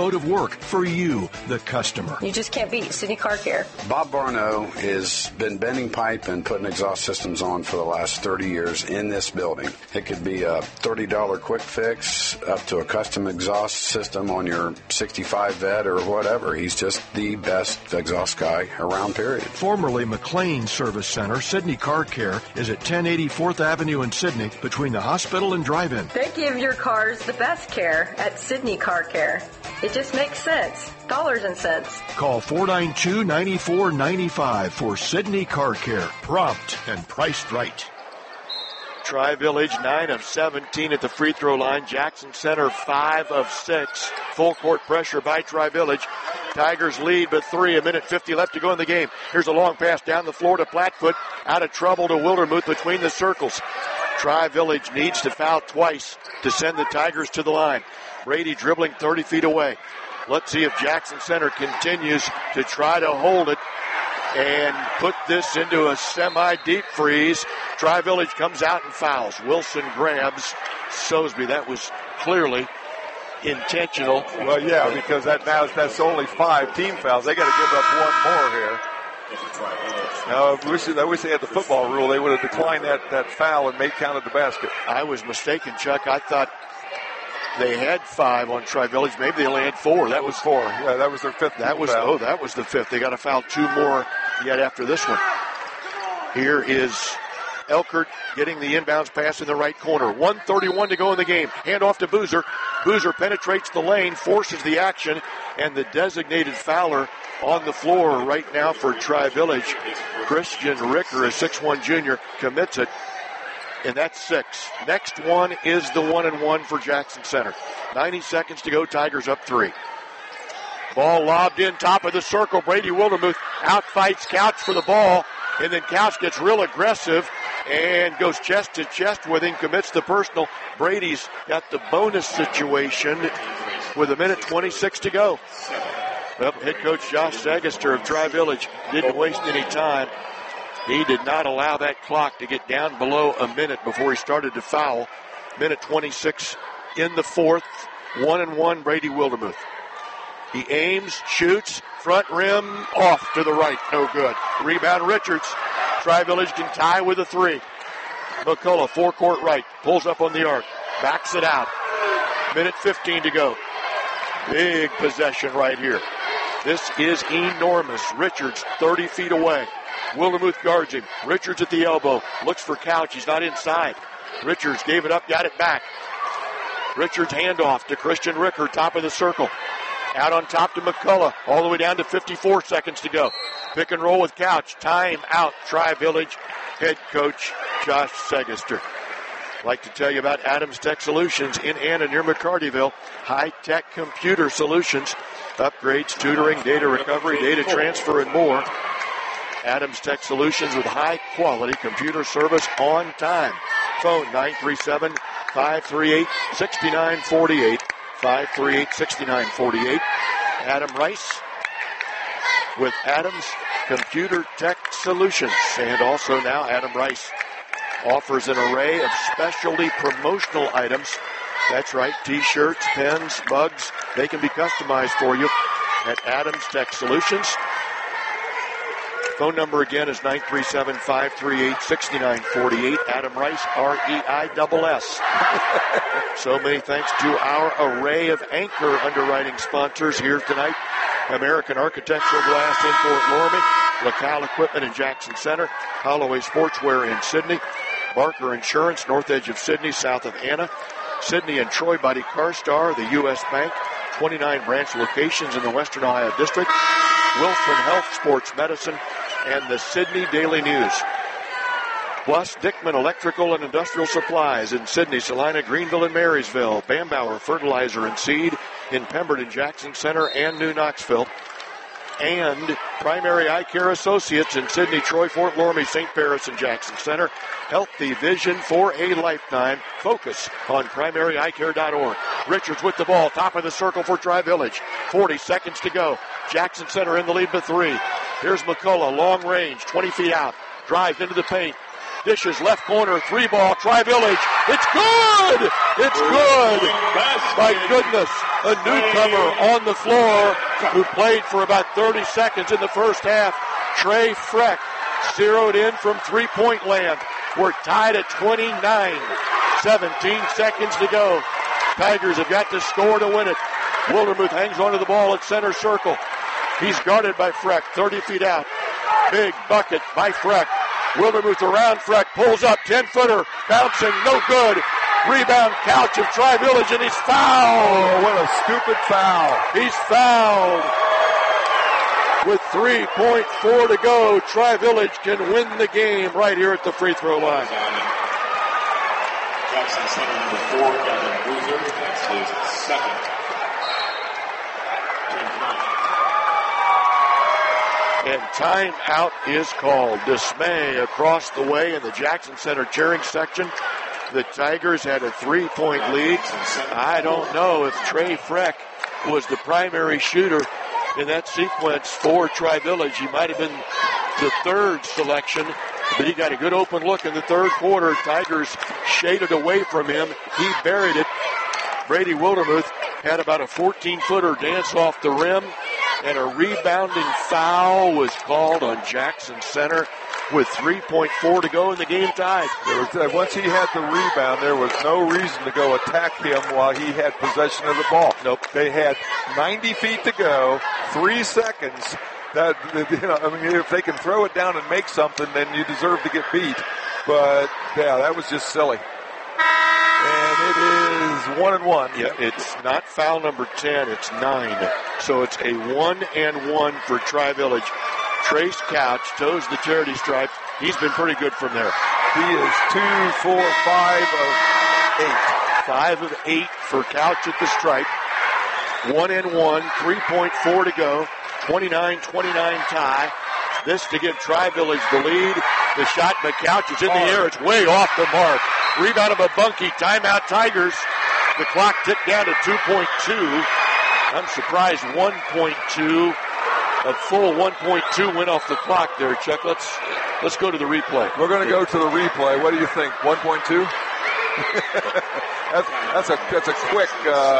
work for you, the customer. You just can't beat Sidney Car Care. Bob Barneau has been bending pipe and putting exhaust systems on for the last 30 years in this building. It could be a $30 quick fix up to a custom exhaust system on your 65 Vet or whatever. He's just the best exhaust guy around, period. Formerly McLean Service Center, Sidney Car Care is at 1080 4th Avenue in Sidney between the hospital and drive-in. They give your cars the best care at Sidney Car Care. It just makes sense. Dollars and cents. Call 492-9495 for Sidney Car Care. Prompt and priced right. Tri-Village 9 of 17 at the free throw line. Jackson Center 5 of 6. Full court pressure by Tri-Village. Tigers lead but 3. A minute 50 left to go in the game. Here's a long pass down the floor to Plattfoot. Out of trouble to Wildermuth between the circles. Tri-Village needs to foul twice to send the Tigers to the line. Brady dribbling 30 feet away. Let's see if Jackson Center continues to try to hold it and put this into a semi-deep freeze. Tri-Village comes out and fouls. Wilson grabs Sosby. That was clearly intentional. Well, yeah, because that's only 5 team fouls. They got to give up one more here. Now, I wish they had the football rule. They would have declined that foul and counted the basket. I was mistaken, Chuck. I thought they had 5 on Tri-Village. Maybe they only had 4. That was 4. Yeah, that was their 5th. That was the 5th. They got to foul 2 more yet after this one. Here is Elkert getting the inbounds pass in the right corner. 1:31 to go in the game. Hand off to Boozer. Boozer penetrates the lane, forces the action, and the designated fouler on the floor right now for Tri-Village. Christian Ricker, a 6'1 junior, commits it, and that's 6. Next one is the 1-and-1 for Jackson Center. 90 seconds to go. Tigers up 3. Ball lobbed in, top of the circle. Brady Wildermuth outfights Couch for the ball, and then Couch gets real aggressive and goes chest to chest with him, commits the personal. Brady's got the bonus situation with 1:26 to go. Well, head coach Josh Sagister of Tri-Village didn't waste any time. He did not allow that clock to get down below a minute before he started to foul. 1:26 in the 4th. 1-and-1 Brady Wildermuth. He aims, shoots, front rim, off to the right. No good. Rebound Richards. Tri-Village can tie with a 3. McCullough, forecourt right. Pulls up on the arc. Backs it out. 1:15 to go. Big possession right here. This is enormous. Richards 30 feet away. Wildermuth guards him. Richards at the elbow. Looks for Couch. He's not inside. Richards gave it up, got it back. Richards handoff to Christian Ricker, top of the circle. Out on top to McCullough, all the way down to 54 seconds to go. Pick and roll with Couch. Time out. Tri-Village head coach Josh Sagister. I'd like to tell you about Adams Tech Solutions in Anna near McCartyville. High-tech computer solutions, upgrades, tutoring, data recovery, data transfer, and more. Adams Tech Solutions with high-quality computer service on time. Phone 937-538-6948. 538-6948. Adam Rice with Adams Computer Tech Solutions. And also now Adam Rice offers an array of specialty promotional items. That's right, t-shirts, pens, mugs. They can be customized for you at Adams Tech Solutions. Phone number again is 937-538-6948. Adam Rice, R-E-I-S-S. So many thanks to our array of anchor underwriting sponsors here tonight. American Architectural Glass in Fort Loramie, LaCal Equipment in Jackson Center, Holloway Sportswear in Sidney, Barker Insurance, north edge of Sidney, south of Anna, Sidney and Troy Body Car Star, the U.S. Bank, 29 branch locations in the Western Ohio District, Wilson Health Sports Medicine, and the Sidney Daily News. Plus, Dickman Electrical and Industrial Supplies in Sidney, Salina, Greenville, and Marysville. Bambauer Fertilizer and Seed in Pemberton, Jackson Center, and New Knoxville. And Primary Eye Care Associates in Sidney, Troy, Fort Loramie, St. Paris, and Jackson Center. Healthy vision for a lifetime. Focus on primaryeyecare.org. Richards with the ball, top of the circle for Tri-Village. 40 seconds to go. Jackson Center in the lead by 3. Here's McCullough, long range, 20 feet out. Drives into the paint. Dishes left corner, 3 ball. Tri-Village It's good! It's good! My goodness, a newcomer on the floor who played for about 30 seconds in the first half. Trey Freck zeroed in from three-point land. We're tied at 29. 17 seconds to go. Tigers have got to score to win it. Wildermuth hangs onto the ball at center circle. He's guarded by Freck, 30 feet out. Big bucket by Freck. Wildermuth around Freck, pulls up, 10-footer, bouncing, no good. Rebound, Couch of Tri-Village, and he's fouled. Oh, what a stupid foul. He's fouled. With 3.4 to go, Tri-Village can win the game right here at the free throw line. Jackson Center number 4, Gavin Boozer. That's his second. And timeout is called. Dismay across the way in the Jackson Center cheering section. The Tigers had a 3-point lead. I don't know if Trey Freck was the primary shooter in that sequence for Tri-Village. He might have been the third selection, but he got a good open look in the third quarter. Tigers shaded away from him. He buried it. Brady Wildermuth had about a 14-footer dance off the rim, and a rebounding foul was called on Jackson Center with 3.4 to go in the game tied. Once he had the rebound, there was no reason to go attack him while he had possession of the ball. Nope. They had 90 feet to go, 3 seconds. If they can throw it down and make something, then you deserve to get beat. But, yeah, that was just silly. And it is 1-1. Yeah, it's not foul number 10, it's 9. So it's a 1-and-1 for Tri-Village. Trace Couch toes the charity stripe. He's been pretty good from there. He is 2, 4, 5 of 8. 5 of 8 for Couch at the stripe. 1-and-1, 3.4 to go. 29-29 tie. This to give Tri-Village the lead. The shot by Couch is in the air. It's way off the mark. Rebound of a Bunky. Timeout Tigers. The clock ticked down to 2.2. I'm surprised 1.2. A full 1.2 went off the clock there, Chuck. Let's go to the replay. We're going to go to the replay. What do you think? 1.2? that's a quick.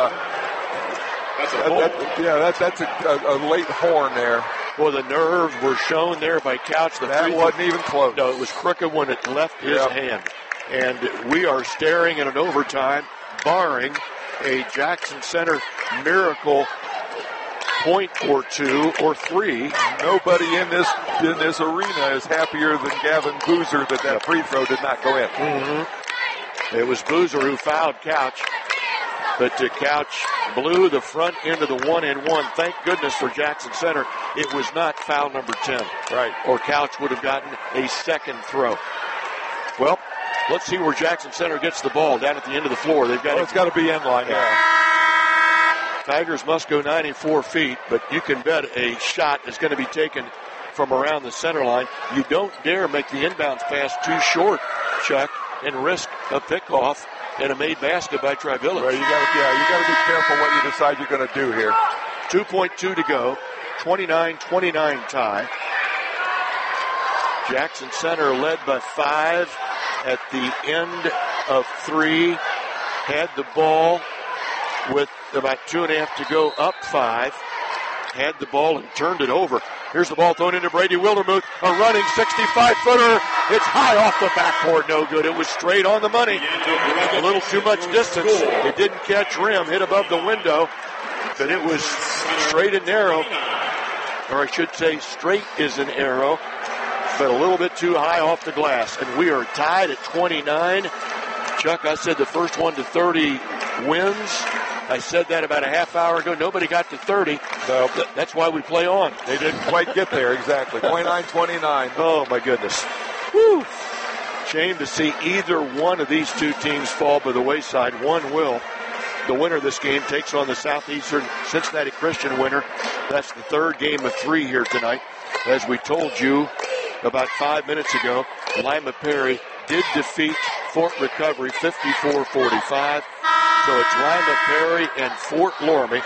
That's a late horn there. Well, the nerves were shown there by Couch. That wasn't even close. No, it was crooked when it left his hand. And we are staring at an overtime, barring a Jackson Center miracle point or 2 or 3. Nobody in this arena is happier than Gavin Boozer that free throw did not go in. Mm-hmm. It was Boozer who fouled Couch. But Couch blew the front end of the 1-and-1. Thank goodness for Jackson Center, it was not foul number 10. Right. Or Couch would have gotten a second throw. Well, let's see where Jackson Center gets the ball down at the end of the floor. It's got to be end line. Yeah. Tigers must go 94 feet, but you can bet a shot is going to be taken from around the center line. You don't dare make the inbounds pass too short, Chuck, and risk a pickoff and a made basket by Tri-Village. Right, you got to be careful what you decide you're going to do here. 2.2 to go, 29-29 tie. Jackson Center led by 5 at the end of 3. Had the ball with about 2.5 to go, up 5. Had the ball and turned it over. Here's the ball thrown into Brady Wildermuth. A running 65-footer. It's high off the backboard. No good. It was straight on the money. A little too much distance. It didn't catch rim. Hit above the window. But it was straight and narrow. Or I should say straight is an arrow. But a little bit too high off the glass. And we are tied at 29. Chuck, I said the first one to 30 wins. I said that about a half hour ago. Nobody got to 30. So that's why we play on. They didn't quite get there, exactly. 29-29. Oh, my goodness. Woo. Shame to see either one of these two teams fall by the wayside. One will. The winner of this game takes on the Southeastern Cincinnati Christian winner. That's the third game of 3 here tonight. As we told you about 5 minutes ago, Lima Perry did defeat Fort Recovery 54-45. So it's Lima Perry and Fort Loramie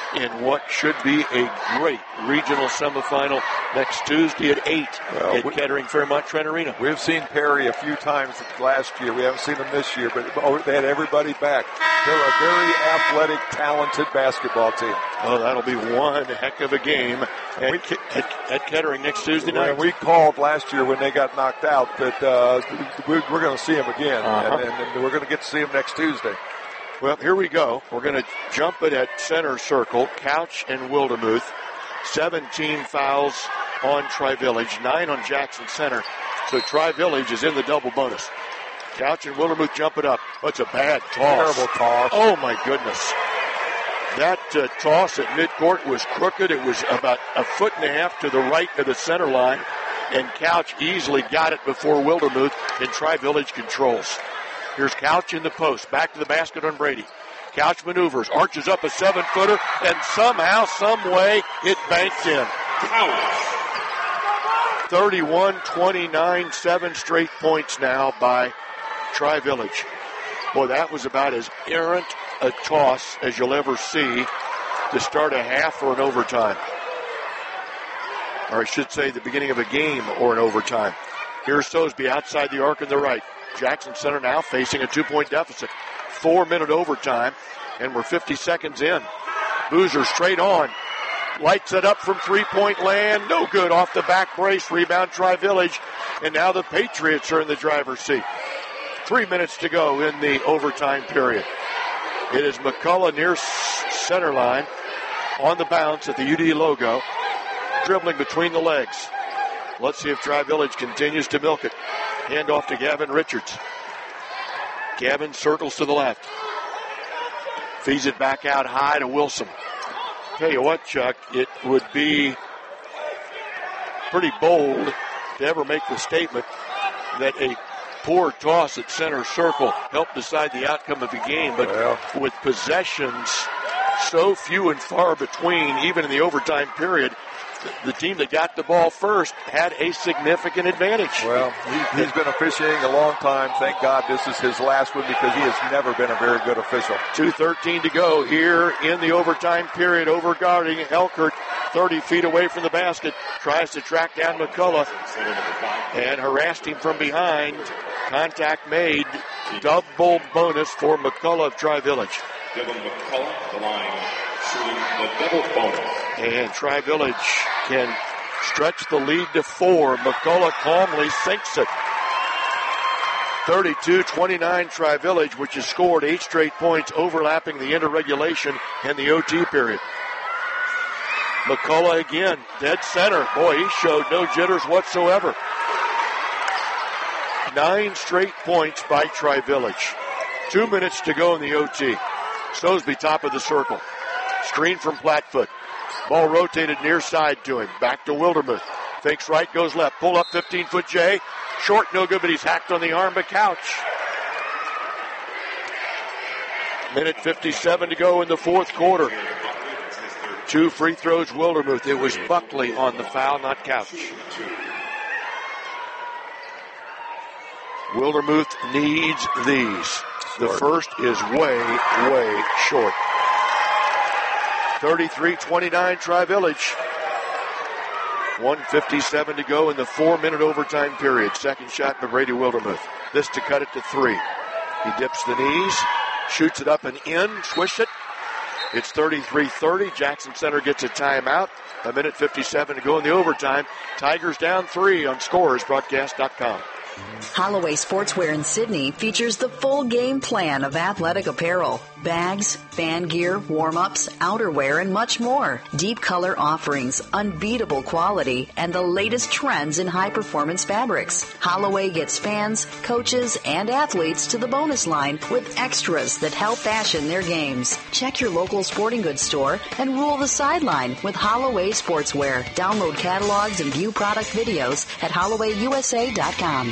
in what should be a great regional semifinal next Tuesday at 8 at Kettering Fairmont Trent Arena. We've seen Perry a few times last year. We haven't seen them this year, but they had everybody back. They're a very athletic, talented basketball team. Oh, that'll be one heck of a game at Kettering next Tuesday night. And we called last year when they got knocked out that we're going to see them again, and we're going to get to see them next Tuesday. Well, here we go. We're going to jump it at center circle. Couch and Wildermuth. 17 fouls on Tri-Village, 9 on Jackson Center. So Tri-Village is in the double bonus. Couch and Wildermuth jump it up. Oh, it's a bad toss. Terrible toss. Oh, my goodness. That toss at midcourt was crooked. It was about a foot and a half to the right of the center line. And Couch easily got it before Wildermuth, and Tri-Village controls. Here's Couch in the post. Back to the basket on Brady. Couch maneuvers, arches up a 7-footer, and somehow, some way, it banks in. 31-29, 7 straight points now by Tri-Village. Boy, that was about as errant a toss as you'll ever see to start a half or an overtime. Or I should say the beginning of a game or an overtime. Here's Sosby outside the arc on the right. Jackson Center now facing a 2-point deficit. 4-minute overtime, and we're 50 seconds in. Boozer straight on. Lights it up from three-point land. No good off the back brace. Rebound Tri-Village. And now the Patriots are in the driver's seat. 3 minutes to go in the overtime period. It is McCullough near center line on the bounce at the UD logo. Dribbling between the legs. Let's see if Tri-Village continues to milk it. Hand off to Gavin Richards. Gavin circles to the left. Feeds it back out high to Wilson. Tell you what, Chuck, it would be pretty bold to ever make the statement that a poor toss at center circle helped decide the outcome of the game. But with possessions so few and far between, even in the overtime period, the team that got the ball first had a significant advantage. Well, he's been officiating a long time. Thank God this is his last one because he has never been a very good official. 2:13 to go here in the overtime period. Overguarding Elkert, 30 feet away from the basket. Tries to track down McCullough and harassed him from behind. Contact made. Double bonus for McCullough of Tri-Village. Dylan McCullough, the line, shooting the double bonus. And Tri-Village can stretch the lead to 4. McCullough calmly sinks it. 32-29 Tri-Village, which has scored 8 straight points, overlapping the end of regulation and the OT period. McCullough again, dead center. Boy, he showed no jitters whatsoever. 9 straight points by Tri-Village. 2 minutes to go in the OT. Sosby top of the circle. Screen from Plattfoot. Ball rotated near side to him. Back to Wildermuth. Fakes right, goes left. Pull up 15-foot J. Short, no good, but he's hacked on the arm by Couch. Minute 57 to go in the fourth quarter. 2 free throws, Wildermuth. It was Buckley on the foul, not Couch. Wildermuth needs these. The first is way, way short. 33-29 Tri-Village. 1:57 to go in the 4-minute overtime period. Second shot by Brady Wildermuth. This to cut it to 3. He dips the knees, shoots it up and in, swish it. It's 33-30. Jackson Center gets a timeout. 1:57 to go in the overtime. Tigers down 3 on ScoresBroadcast.com. Holloway Sportswear in Sydney features the full game plan of athletic apparel, bags, fan gear, warm-ups, outerwear, and much more. Deep color offerings, unbeatable quality, and the latest trends in high-performance fabrics. Holloway gets fans, coaches, and athletes to the bonus line with extras that help fashion their games. Check your local sporting goods store and rule the sideline with Holloway Sportswear. Download catalogs and view product videos at HollowayUSA.com.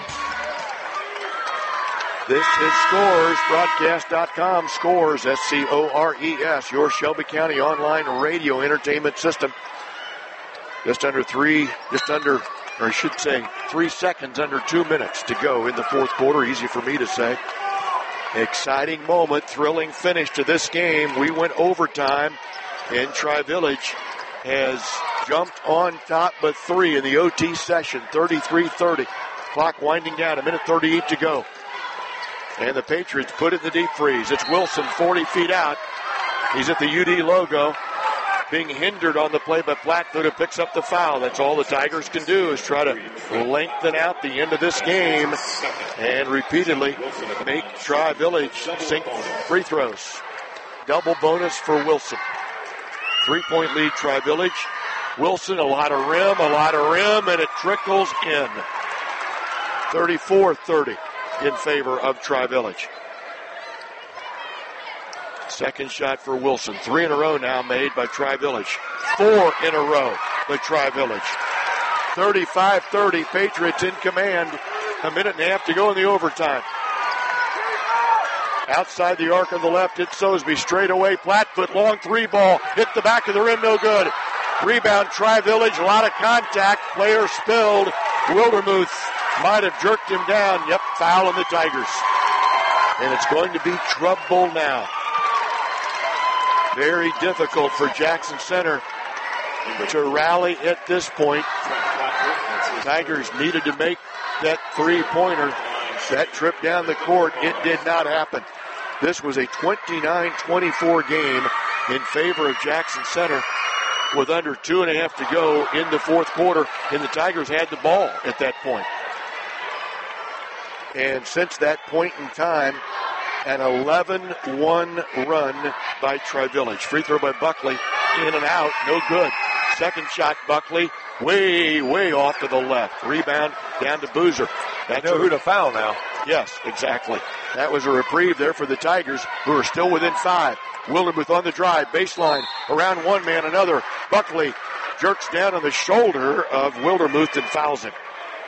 This is ScoresBroadcast.com. Scores, S-C-O-R-E-S, your Shelby County online radio entertainment system. Just under 3 seconds under 2 minutes to go in the fourth quarter. Easy for me to say. Exciting moment, thrilling finish to this game. We went overtime And Tri-Village has jumped on top by 3 in the OT session, 33-30. Clock winding down, 1:38 to go. And the Patriots put it in the deep freeze. It's Wilson, 40 feet out. He's at the UD logo, being hindered on the play by Plattfoot, who picks up the foul. That's all the Tigers can do, is try to lengthen out the end of this game and repeatedly make Tri-Village sink free throws. Double bonus for Wilson. 3-point lead, Tri-Village. Wilson, a lot of rim, and it trickles in. 34-30 in favor of Tri-Village. Second shot for Wilson. 3 in a row now made by Tri-Village. 4 in a row by Tri-Village. 35-30, Patriots in command. 1.5 to go in the overtime. Outside the arc on the left, it's Sosby. Straight away, Plattfoot, long 3 ball. Hit the back of the rim, no good. Rebound, Tri-Village, a lot of contact. Player spilled. Wildermuth might have jerked him down. Yep, foul on the Tigers. And it's going to be trouble now. Very difficult for Jackson Center to rally at this point. Tigers needed to make that 3-pointer. That trip down the court, it did not happen. This was a 29-24 game in favor of Jackson Center with under 2.5 to go in the fourth quarter, and the Tigers had the ball at that point. And since that point in time, an 11-1 run by Tri-Village. Free throw by Buckley, in and out, no good. Second shot, Buckley, way off to the left. Rebound down to Boozer. That's who to foul now. Yes, exactly. That was a reprieve there for the Tigers, who are still within 5. Wildermuth on the drive, baseline, around one man, another. Buckley jerks down on the shoulder of Wildermuth and fouls him.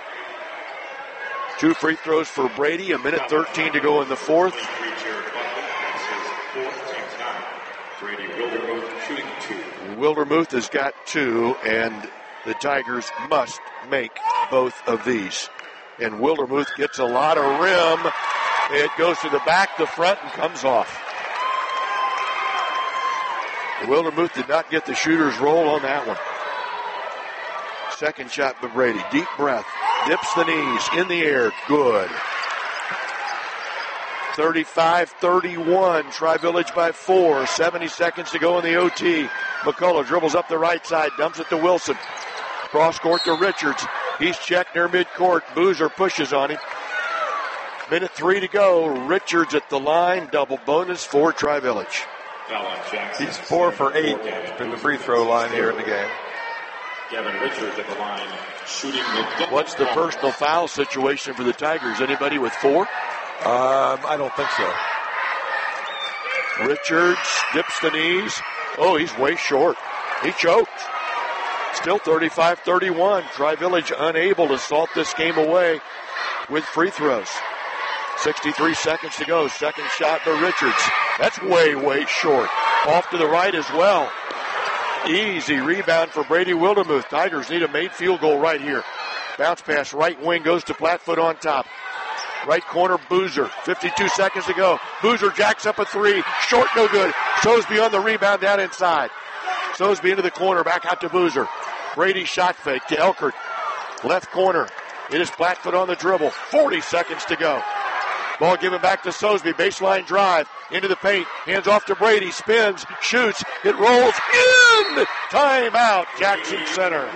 2 free throws for Brady, 1:13 to go in the fourth. Wildermuth has got 2, and the Tigers must make both of these. And Wildermuth gets a lot of rim. It goes to the back, the front, and comes off. Wildermuth did not get the shooter's roll on that one. Second shot by Brady. Deep breath. Dips the knees. In the air. Good. 35-31. Tri-Village by 4. 70 seconds to go in the OT. McCullough dribbles up the right side. Dumps it to Wilson. Cross court to Richards. He's checked near midcourt. Boozer pushes on him. 1:03 to go. Richards at the line. Double bonus for Tri-Village. He's 4 for 8 in the free throw line here in the game. Gavin Richards at the line, shooting the What's the personal foul situation for the Tigers? Anybody with 4? I don't think so. Richards dips the knees. Oh, he's way short. He choked. Still 35-31. Tri-Village unable to salt this game away with free throws. 63 seconds to go. Second shot by Richards. That's way short. Off to the right as well. Easy rebound for Brady Wildermuth. Tigers need a made field goal right here. Bounce pass right wing goes to Plattfoot on top. Right corner, Boozer. 52 seconds to go. Boozer jacks up a 3. Short, no good. Sosby on the rebound down inside. Sosby into the corner, back out to Boozer. Brady shot fake to Elkert. Left corner. It is Plattfoot on the dribble. 40 seconds to go. Ball given back to Sosby. Baseline drive into the paint. Hands off to Brady. Spins. Shoots. It rolls in. Timeout. Jackson Center.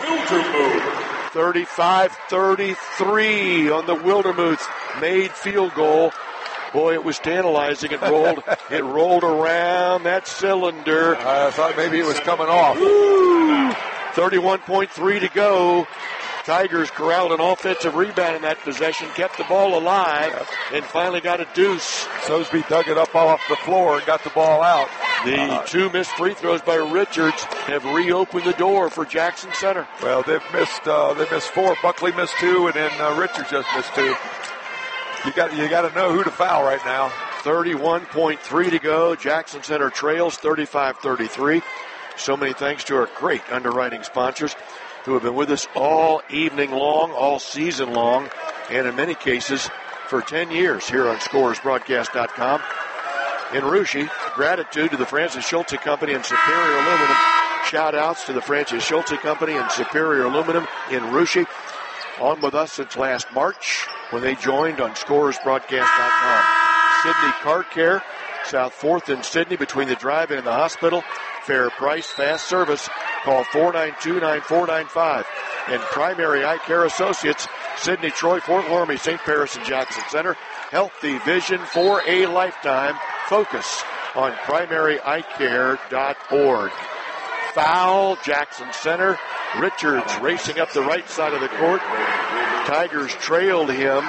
35-33 on the Wildermuth made field goal. Boy, it was tantalizing. It rolled. It rolled around that cylinder. I thought maybe it was coming off. 31.3 to go. Tigers corralled an offensive rebound in that possession, kept the ball alive, and finally got a deuce. Sosby dug it up off the floor and got the ball out. The 2 missed free throws by Richards have reopened the door for Jackson Center. Well, they missed 4. Buckley missed 2, and then Richards just missed 2. You got to know who to foul right now. 31.3 to go. Jackson Center trails 35-33. So many thanks to our great underwriting sponsors who have been with us all evening long, all season long, and in many cases for 10 years here on ScoresBroadcast.com. in Russia. Gratitude to the Francis Schulte Company and Superior Aluminum. Shout-outs to the Francis Schulte Company and Superior Aluminum in Russia. On with us since last March when they joined on ScorersBroadcast.com. Sydney Car Care, South 4th in Sydney, between the drive-in and the hospital. Fair price, fast service. Call 492-9495. And Primary Eye Care Associates, Sydney, Troy, Fort Loramie, St. Paris, and Jackson Center. Healthy vision for a lifetime. Focus on primaryeyecare.org. Foul, Jackson Center. Richards racing up the right side of the court. Tigers trailed him.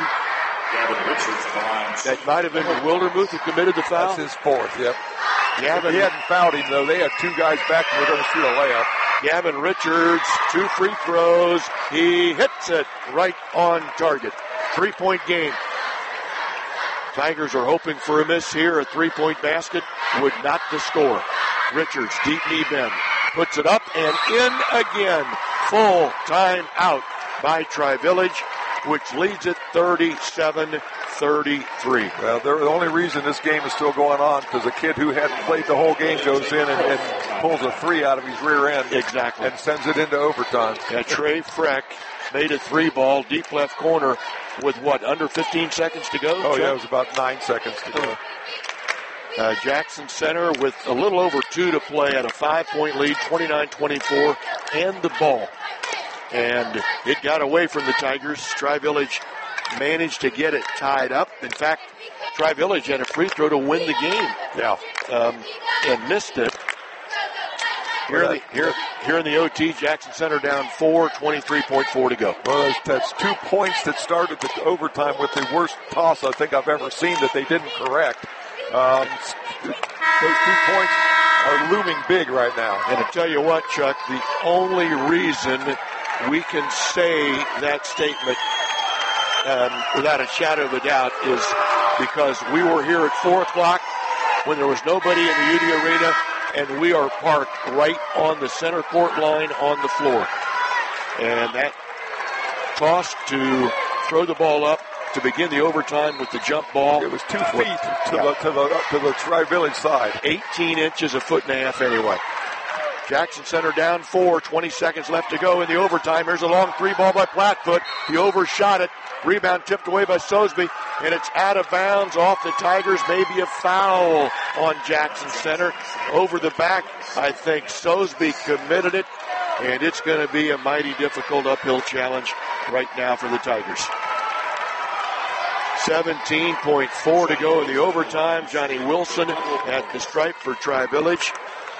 That might have been Wildermuth who committed the foul. That's his fourth, yep. Gavin, he hadn't fouled him, though. They had two guys back and were going to shoot a layup. Gavin Richards, 2 free throws. He hits it right on target. 3-point game. Tigers are hoping for a miss here. A 3-point basket would not the score. Richards, deep knee bend. Puts it up and in again. Full time out by Tri-Village, which leads it 37-33. Well, the only reason this game is still going on because a kid who hadn't played the whole game goes in and pulls a 3 out of his rear end. Exactly. And sends it into overtime. Yeah, Trey Freck made a 3-ball, deep left corner with under 15 seconds to go? Oh, yeah, it was about 9 seconds to go. Jackson Center with a little over 2 to play at a 5-point lead, 29-24, and the ball. And it got away from the Tigers. Tri-Village managed to get it tied up. In fact, Tri-Village had a free throw to win the game. Yeah. And missed it. Here in the OT, Jackson Center down 4, 23.4 to go. Well, that's 2 points that started the overtime with the worst toss I think I've ever seen that they didn't correct. Those 2 points are looming big right now. And I tell you what, Chuck, the only reason we can say that statement without a shadow of a doubt is because we were here at 4 o'clock when there was nobody in the UD Arena, and we are parked right on the center court line on the floor. And that toss to throw the ball up to begin the overtime with the jump ball. It was 2 feet to the Tri-Village side. 18 inches, a foot and a half anyway. Jackson Center down 4, 20 seconds left to go in the overtime. Here's a long 3-ball by Plattfoot. He overshot it. Rebound tipped away by Sosby, and it's out of bounds off the Tigers. Maybe a foul on Jackson Center. Over the back, I think Sosby committed it, and it's going to be a mighty difficult uphill challenge right now for the Tigers. 17.4 to go in the overtime. Johnny Wilson at the stripe for Tri-Village.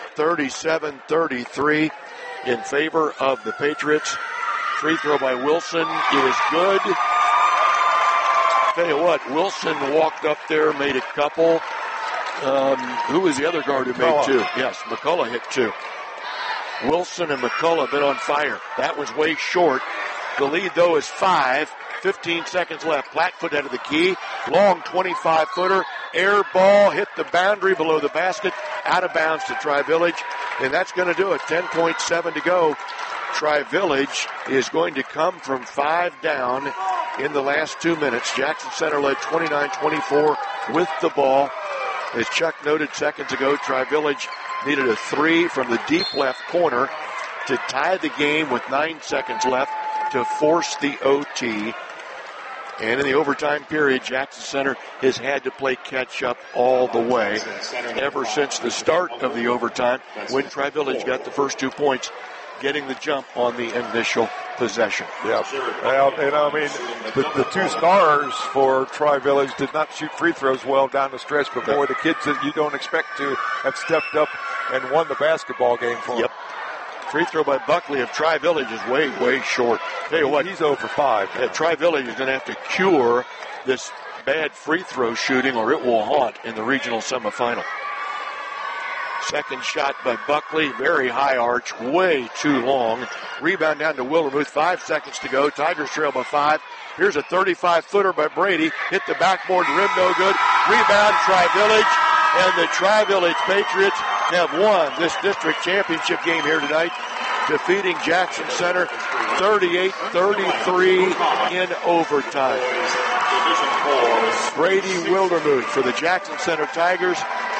37-33 in favor of the Patriots. Free throw by Wilson is good. Tell you what, Wilson walked up there, made a couple. Who was the other guard who made 2? Yes, McCullough hit 2. Wilson and McCullough have been on fire. That was way short. The lead, though, is 5. 15 seconds left. Plattfoot out of the key. Long 25-footer. Air ball hit the boundary below the basket. Out of bounds to Tri-Village. And that's going to do it. 10.7 to go. Tri-Village is going to come from 5 down in the last 2 minutes. Jackson Center led 29-24 with the ball. As Chuck noted seconds ago, Tri-Village needed a 3 from the deep left corner to tie the game with 9 seconds left to force the OT. And in the overtime period, Jackson Center has had to play catch-up all the way ever since the start of the overtime when Tri-Village got the first 2 points, getting the jump on the initial possession. Yeah, well, and I mean, the 2 stars for Tri-Village did not shoot free throws well down the stretch, but boy, the kids that you don't expect to have stepped up and won the basketball game for them. Free throw by Buckley of Tri-Village is way, way short. Tell you what, he's over 5. Tri-Village is going to have to cure this bad free throw shooting or it will haunt in the regional semifinal. Second shot by Buckley, very high arch, way too long. Rebound down to Wildermuth, 5 seconds to go. Tigers trail by 5. Here's a 35-footer by Brady. Hit the backboard, rim no good. Rebound Tri-Village, and the Tri-Village Patriots have won this district championship game here tonight, defeating Jackson Center 38-33 in overtime. Brady Wildermuth for the Jackson Center Tigers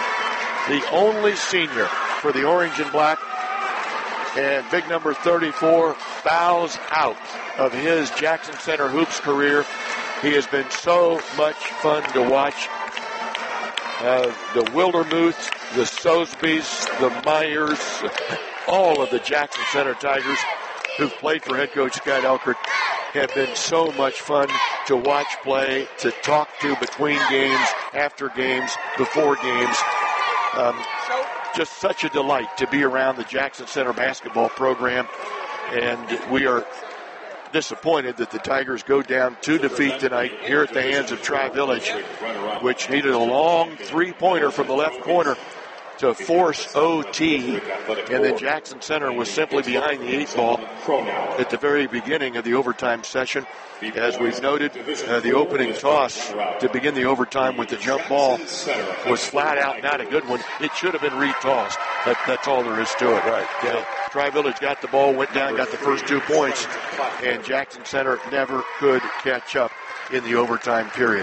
the only senior for the orange and black. And big number 34 bows out of his Jackson Center hoops career. He has been so much fun to watch. The Wildermuths, the Sosbys, the Myers, all of the Jackson Center Tigers who've played for head coach Scott Elkert have been so much fun to watch play, to talk to between games, after games, before games. Just such a delight to be around the Jackson Center basketball program. And we are disappointed that the Tigers go down to defeat tonight here at the hands of Tri-Village, which needed a long three-pointer from the left corner to force OT, and then Jackson Center was simply behind the 8 ball at the very beginning of the overtime session. As we've noted, the opening toss to begin the overtime with the jump ball was flat out not a good one. It should have been retossed. That's all there is to it. Right. Yeah. Tri-Village got the ball, went down, got the first 2 points, and Jackson Center never could catch up in the overtime period.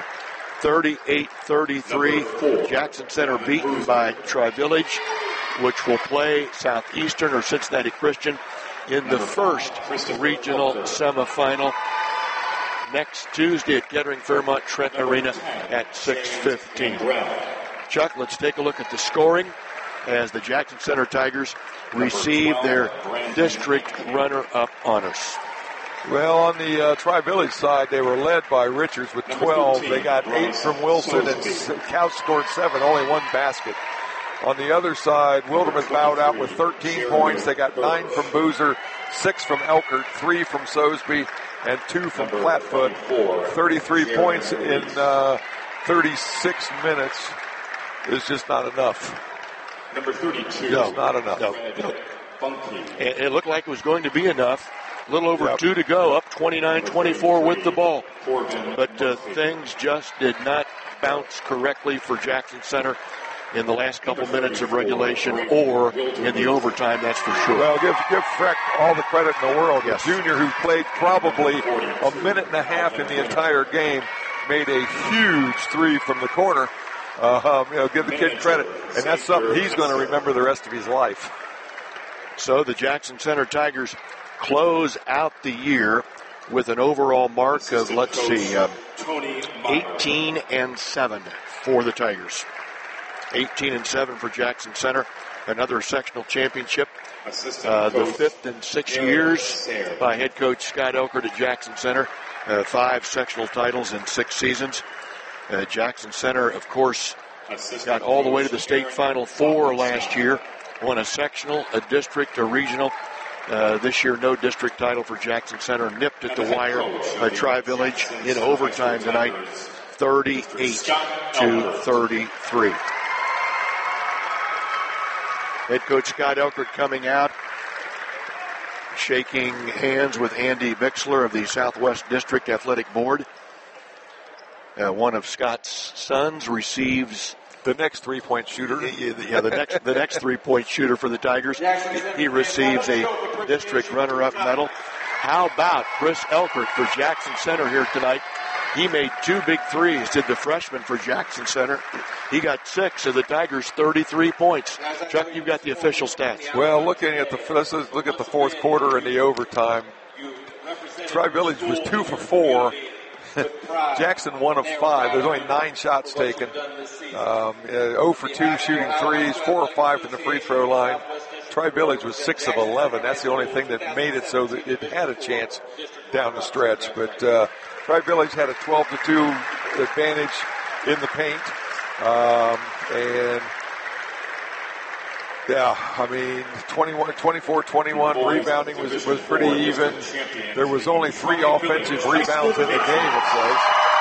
38-33, Jackson Center beaten by Tri-Village, which will play Southeastern or Cincinnati Christian in the first regional semifinal next Tuesday at Kettering Fairmont Trenton Arena at 6:15. Chuck, let's take a look at the scoring as the Jackson Center Tigers receive their district runner-up honors. Well, on the Tri-Village side, they were led by Richards with 12. They got 8 from Wilson, and Couch scored 7, only 1 basket. On the other side, Wildermuth bowed out with 13 points. They got 9 from Boozer, 6 from Elkert, 3 from Sosby, and 2 from Flatfoot. 33 points in 36 minutes is just not enough. Number 32. No, not enough. No. It looked like it was going to be enough. A little over 2 to go, up 29-24 with the ball. But things just did not bounce correctly for Jackson Center in the last couple minutes of regulation or in the overtime, that's for sure. Well, give Freck all the credit in the world. Yes. The junior who played probably a minute and a half in the entire game made a huge 3 from the corner. Give the kid credit. And that's something he's going to remember the rest of his life. So the Jackson Center Tigers close out the year with an overall mark of, 18-7 for the Tigers. 18-7 for Jackson Center. Another sectional championship. The 5th in 6 years by head coach Scott Elkert at Jackson Center. 5 sectional titles in 6 seasons. Jackson Center, of course, got all the way to the state Final Four last year. Won a sectional, a district, a regional. This year, no district title for Jackson Center. Nipped at the wire by Tri-Village in overtime tonight, 38-33. Head coach Scott Elkert coming out, shaking hands with Andy Bixler of the Southwest District Athletic Board. One of Scott's sons receives the next 3-point shooter. Yeah, the next 3-point shooter for the Tigers. He receives a district runner-up medal. How about Chris Elkert for Jackson Center here tonight? He made 2 big threes, did the freshman for Jackson Center. He got 6 of the Tigers' 33 points. Chuck, you've got the official stats. Well, let's look at the fourth quarter and the overtime. Tri-Village was 2 for 4. Jackson 1 of 5. There's only 9 shots taken. 0 for 2 shooting threes, 4 or 5 from the free throw line. Tri-Village was 6 of 11. That's the only thing that made it so that it had a chance down the stretch. But Tri-Village had a 12-2 advantage in the paint. And yeah, 24-21 rebounding was pretty even. There was only 3 offensive rebounds in the game, it says.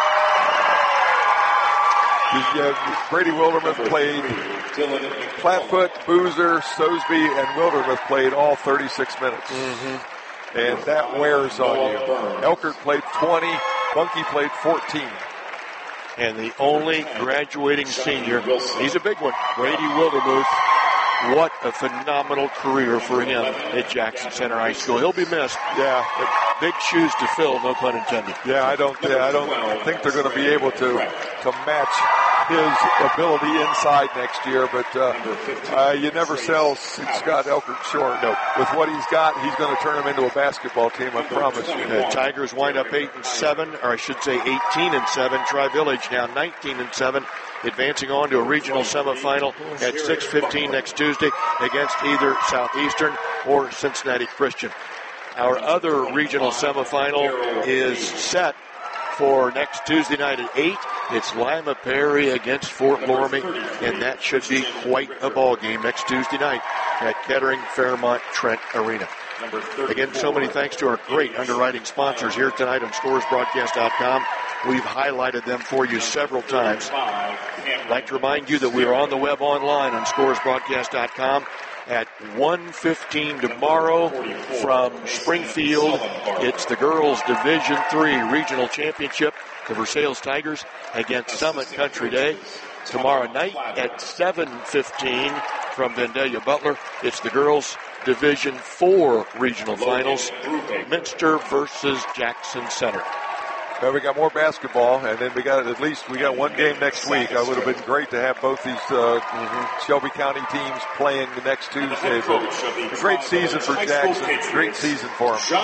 Brady Wildermuth played, Flatfoot, Boozer, Sosby, and Wildermuth played all 36 minutes. Mm-hmm. And that wears on you. Elkert played 20, Bunky played 14. And the only graduating senior, he's a big one, Brady Wildermuth. What a phenomenal career for him at Jackson Center High School. He'll be missed. Yeah, but big shoes to fill, no pun intended. Yeah, I don't think they're going to be able to match his ability inside next year, but you never sell Scott Elkert short. No. With what he's got, he's going to turn him into a basketball team, I promise you. The Tigers wind up 8-7, or I should say 18-7. Tri-Village now 19-7, advancing on to a regional semifinal at 6:15 next Tuesday against either Southeastern or Cincinnati Christian. Our other regional semifinal is set for next Tuesday night at 8. It's Lima Perry against Fort Loramie, and that should be quite a ball game next Tuesday night at Kettering Fairmont Trent Arena. Again, so many thanks to our great underwriting sponsors here tonight on ScoresBroadcast.com. We've highlighted them for you several times. I'd like to remind you that we are on the web online on ScoresBroadcast.com at 1:15 tomorrow from Springfield. It's the girls' Division III Regional Championship, the Versailles Tigers against Summit Country Day. Tomorrow night at 7:15 from Vandalia Butler, it's the girls' Division IV Regional Finals, Minster versus Jackson Center. Well, we got more basketball, and then we got one game next week. It would have been great to have both these Shelby County teams playing the next Tuesday. But a great season for Jackson. Great season for them.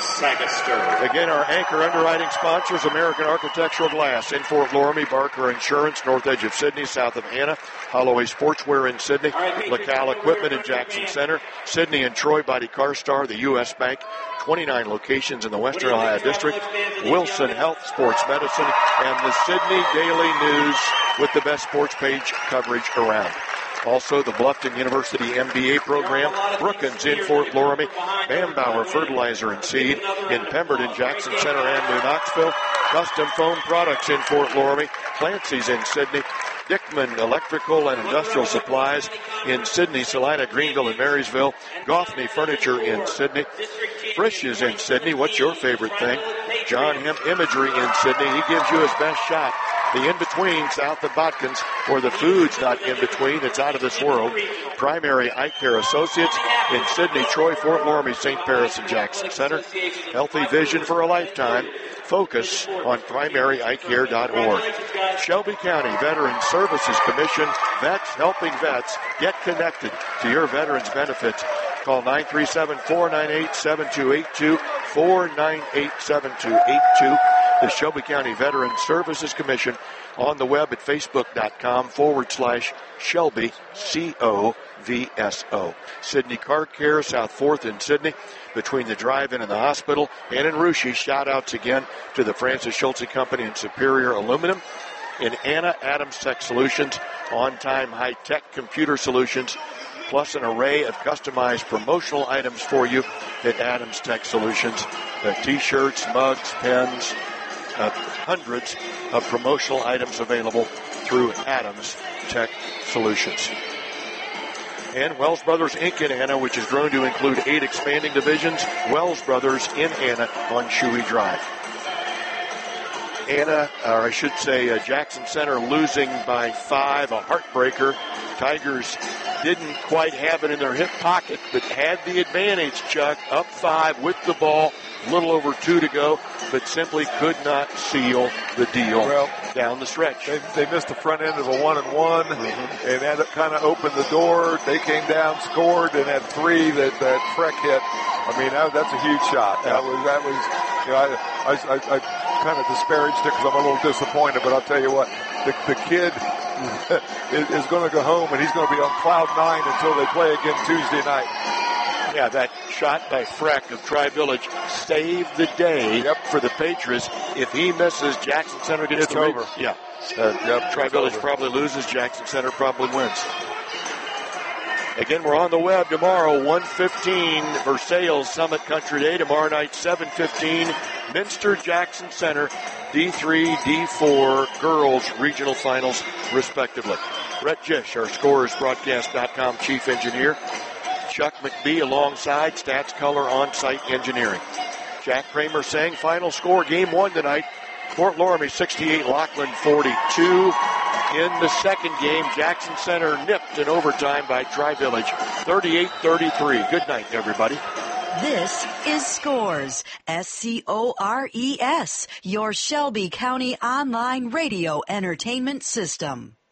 Again, our anchor underwriting sponsors, American Architectural Glass in Fort Loramie, Barker Insurance, north edge of Sydney, south of Anna, Holloway Sportswear in Sydney, LaCal Equipment in Jackson Center, Sydney and Troy Body Car Star, the U.S. Bank, 29 locations in the Western Ohio District, Wilson Health Sports Medicine, and the Sydney Daily News with the best sports page coverage around. Also, the Bluffton University MBA program, Brookins in Fort Loramie, Bambauer Fertilizer and Seed in Pemberton, Jackson Center, and New Knoxville, Custom Foam Products in Fort Loramie, Clancy's in Sydney, Dickman Electrical and Industrial Supplies in Sydney, Salina, Greenville, and Marysville, Goffney Furniture in Sydney, Frisch's in Sydney. What's your favorite thing? John Hemp Imagery in Sydney. He gives you his best shot. The in-between south of Botkins, where the food's not in-between, it's out of this world. Primary Eye Care Associates in Sydney, Troy, Fort Loramie, St. Paris, and Jackson Center. Healthy vision for a lifetime. Focus on primaryeyecare.org. Shelby County Veterans Services Commission, vets helping vets. Get connected to your veterans benefits. Call 937-498-7282, 498-7282. The Shelby County Veterans Services Commission, on the web at facebook.com/Shelby, COVSO. Sydney Car Care, South 4th in Sydney, between the drive-in and the hospital. And in Russia, shout-outs again to the Francis Schultze Company and Superior Aluminum. In Anna, Adams Tech Solutions, on-time high-tech computer solutions, plus an array of customized promotional items for you at Adams Tech Solutions. T-shirts, mugs, pens, hundreds of promotional items available through Adams Tech Solutions. And Wells Brothers Inc. in Anna, which has grown to include 8 expanding divisions. Wells Brothers in Anna on Shuey Drive. Anna, or I should say Jackson Center, losing by 5, a heartbreaker. Tigers didn't quite have it in their hip pocket, but had the advantage, Chuck, up 5 with the ball, a little over 2 to go, but simply could not seal the deal down the stretch. They missed the front end of a 1-and-1, and that kind of opened the door. They came down, scored, and had 3 that Freck hit. I mean, that's a huge shot. That was. You know, I kind of disparaged it because I'm a little disappointed, but I'll tell you what, the kid is going to go home, and he's going to be on cloud 9 until they play again Tuesday night. Yeah, that shot by Freck of Tri-Village saved the day for the Patriots. If he misses, Jackson Center gets the over. Yeah. Tri-Village probably loses. Jackson Center probably wins. Again, we're on the web tomorrow, 1:15, Versailles Summit Country Day. Tomorrow night, 7:15, Minster Jackson Center, D3, D4, girls regional finals, respectively. Brett Jish, our ScoresBroadcast.com chief engineer. Chuck McBee alongside Stats Color on-site engineering. Jack Kramer saying final score, game 1 tonight. Fort Loramie 68, Lockland 42. In the second game, Jackson Center nipped in overtime by Tri-Village 38-33. Good night, everybody. This is Scores, SCORES, your Shelby County online radio entertainment system.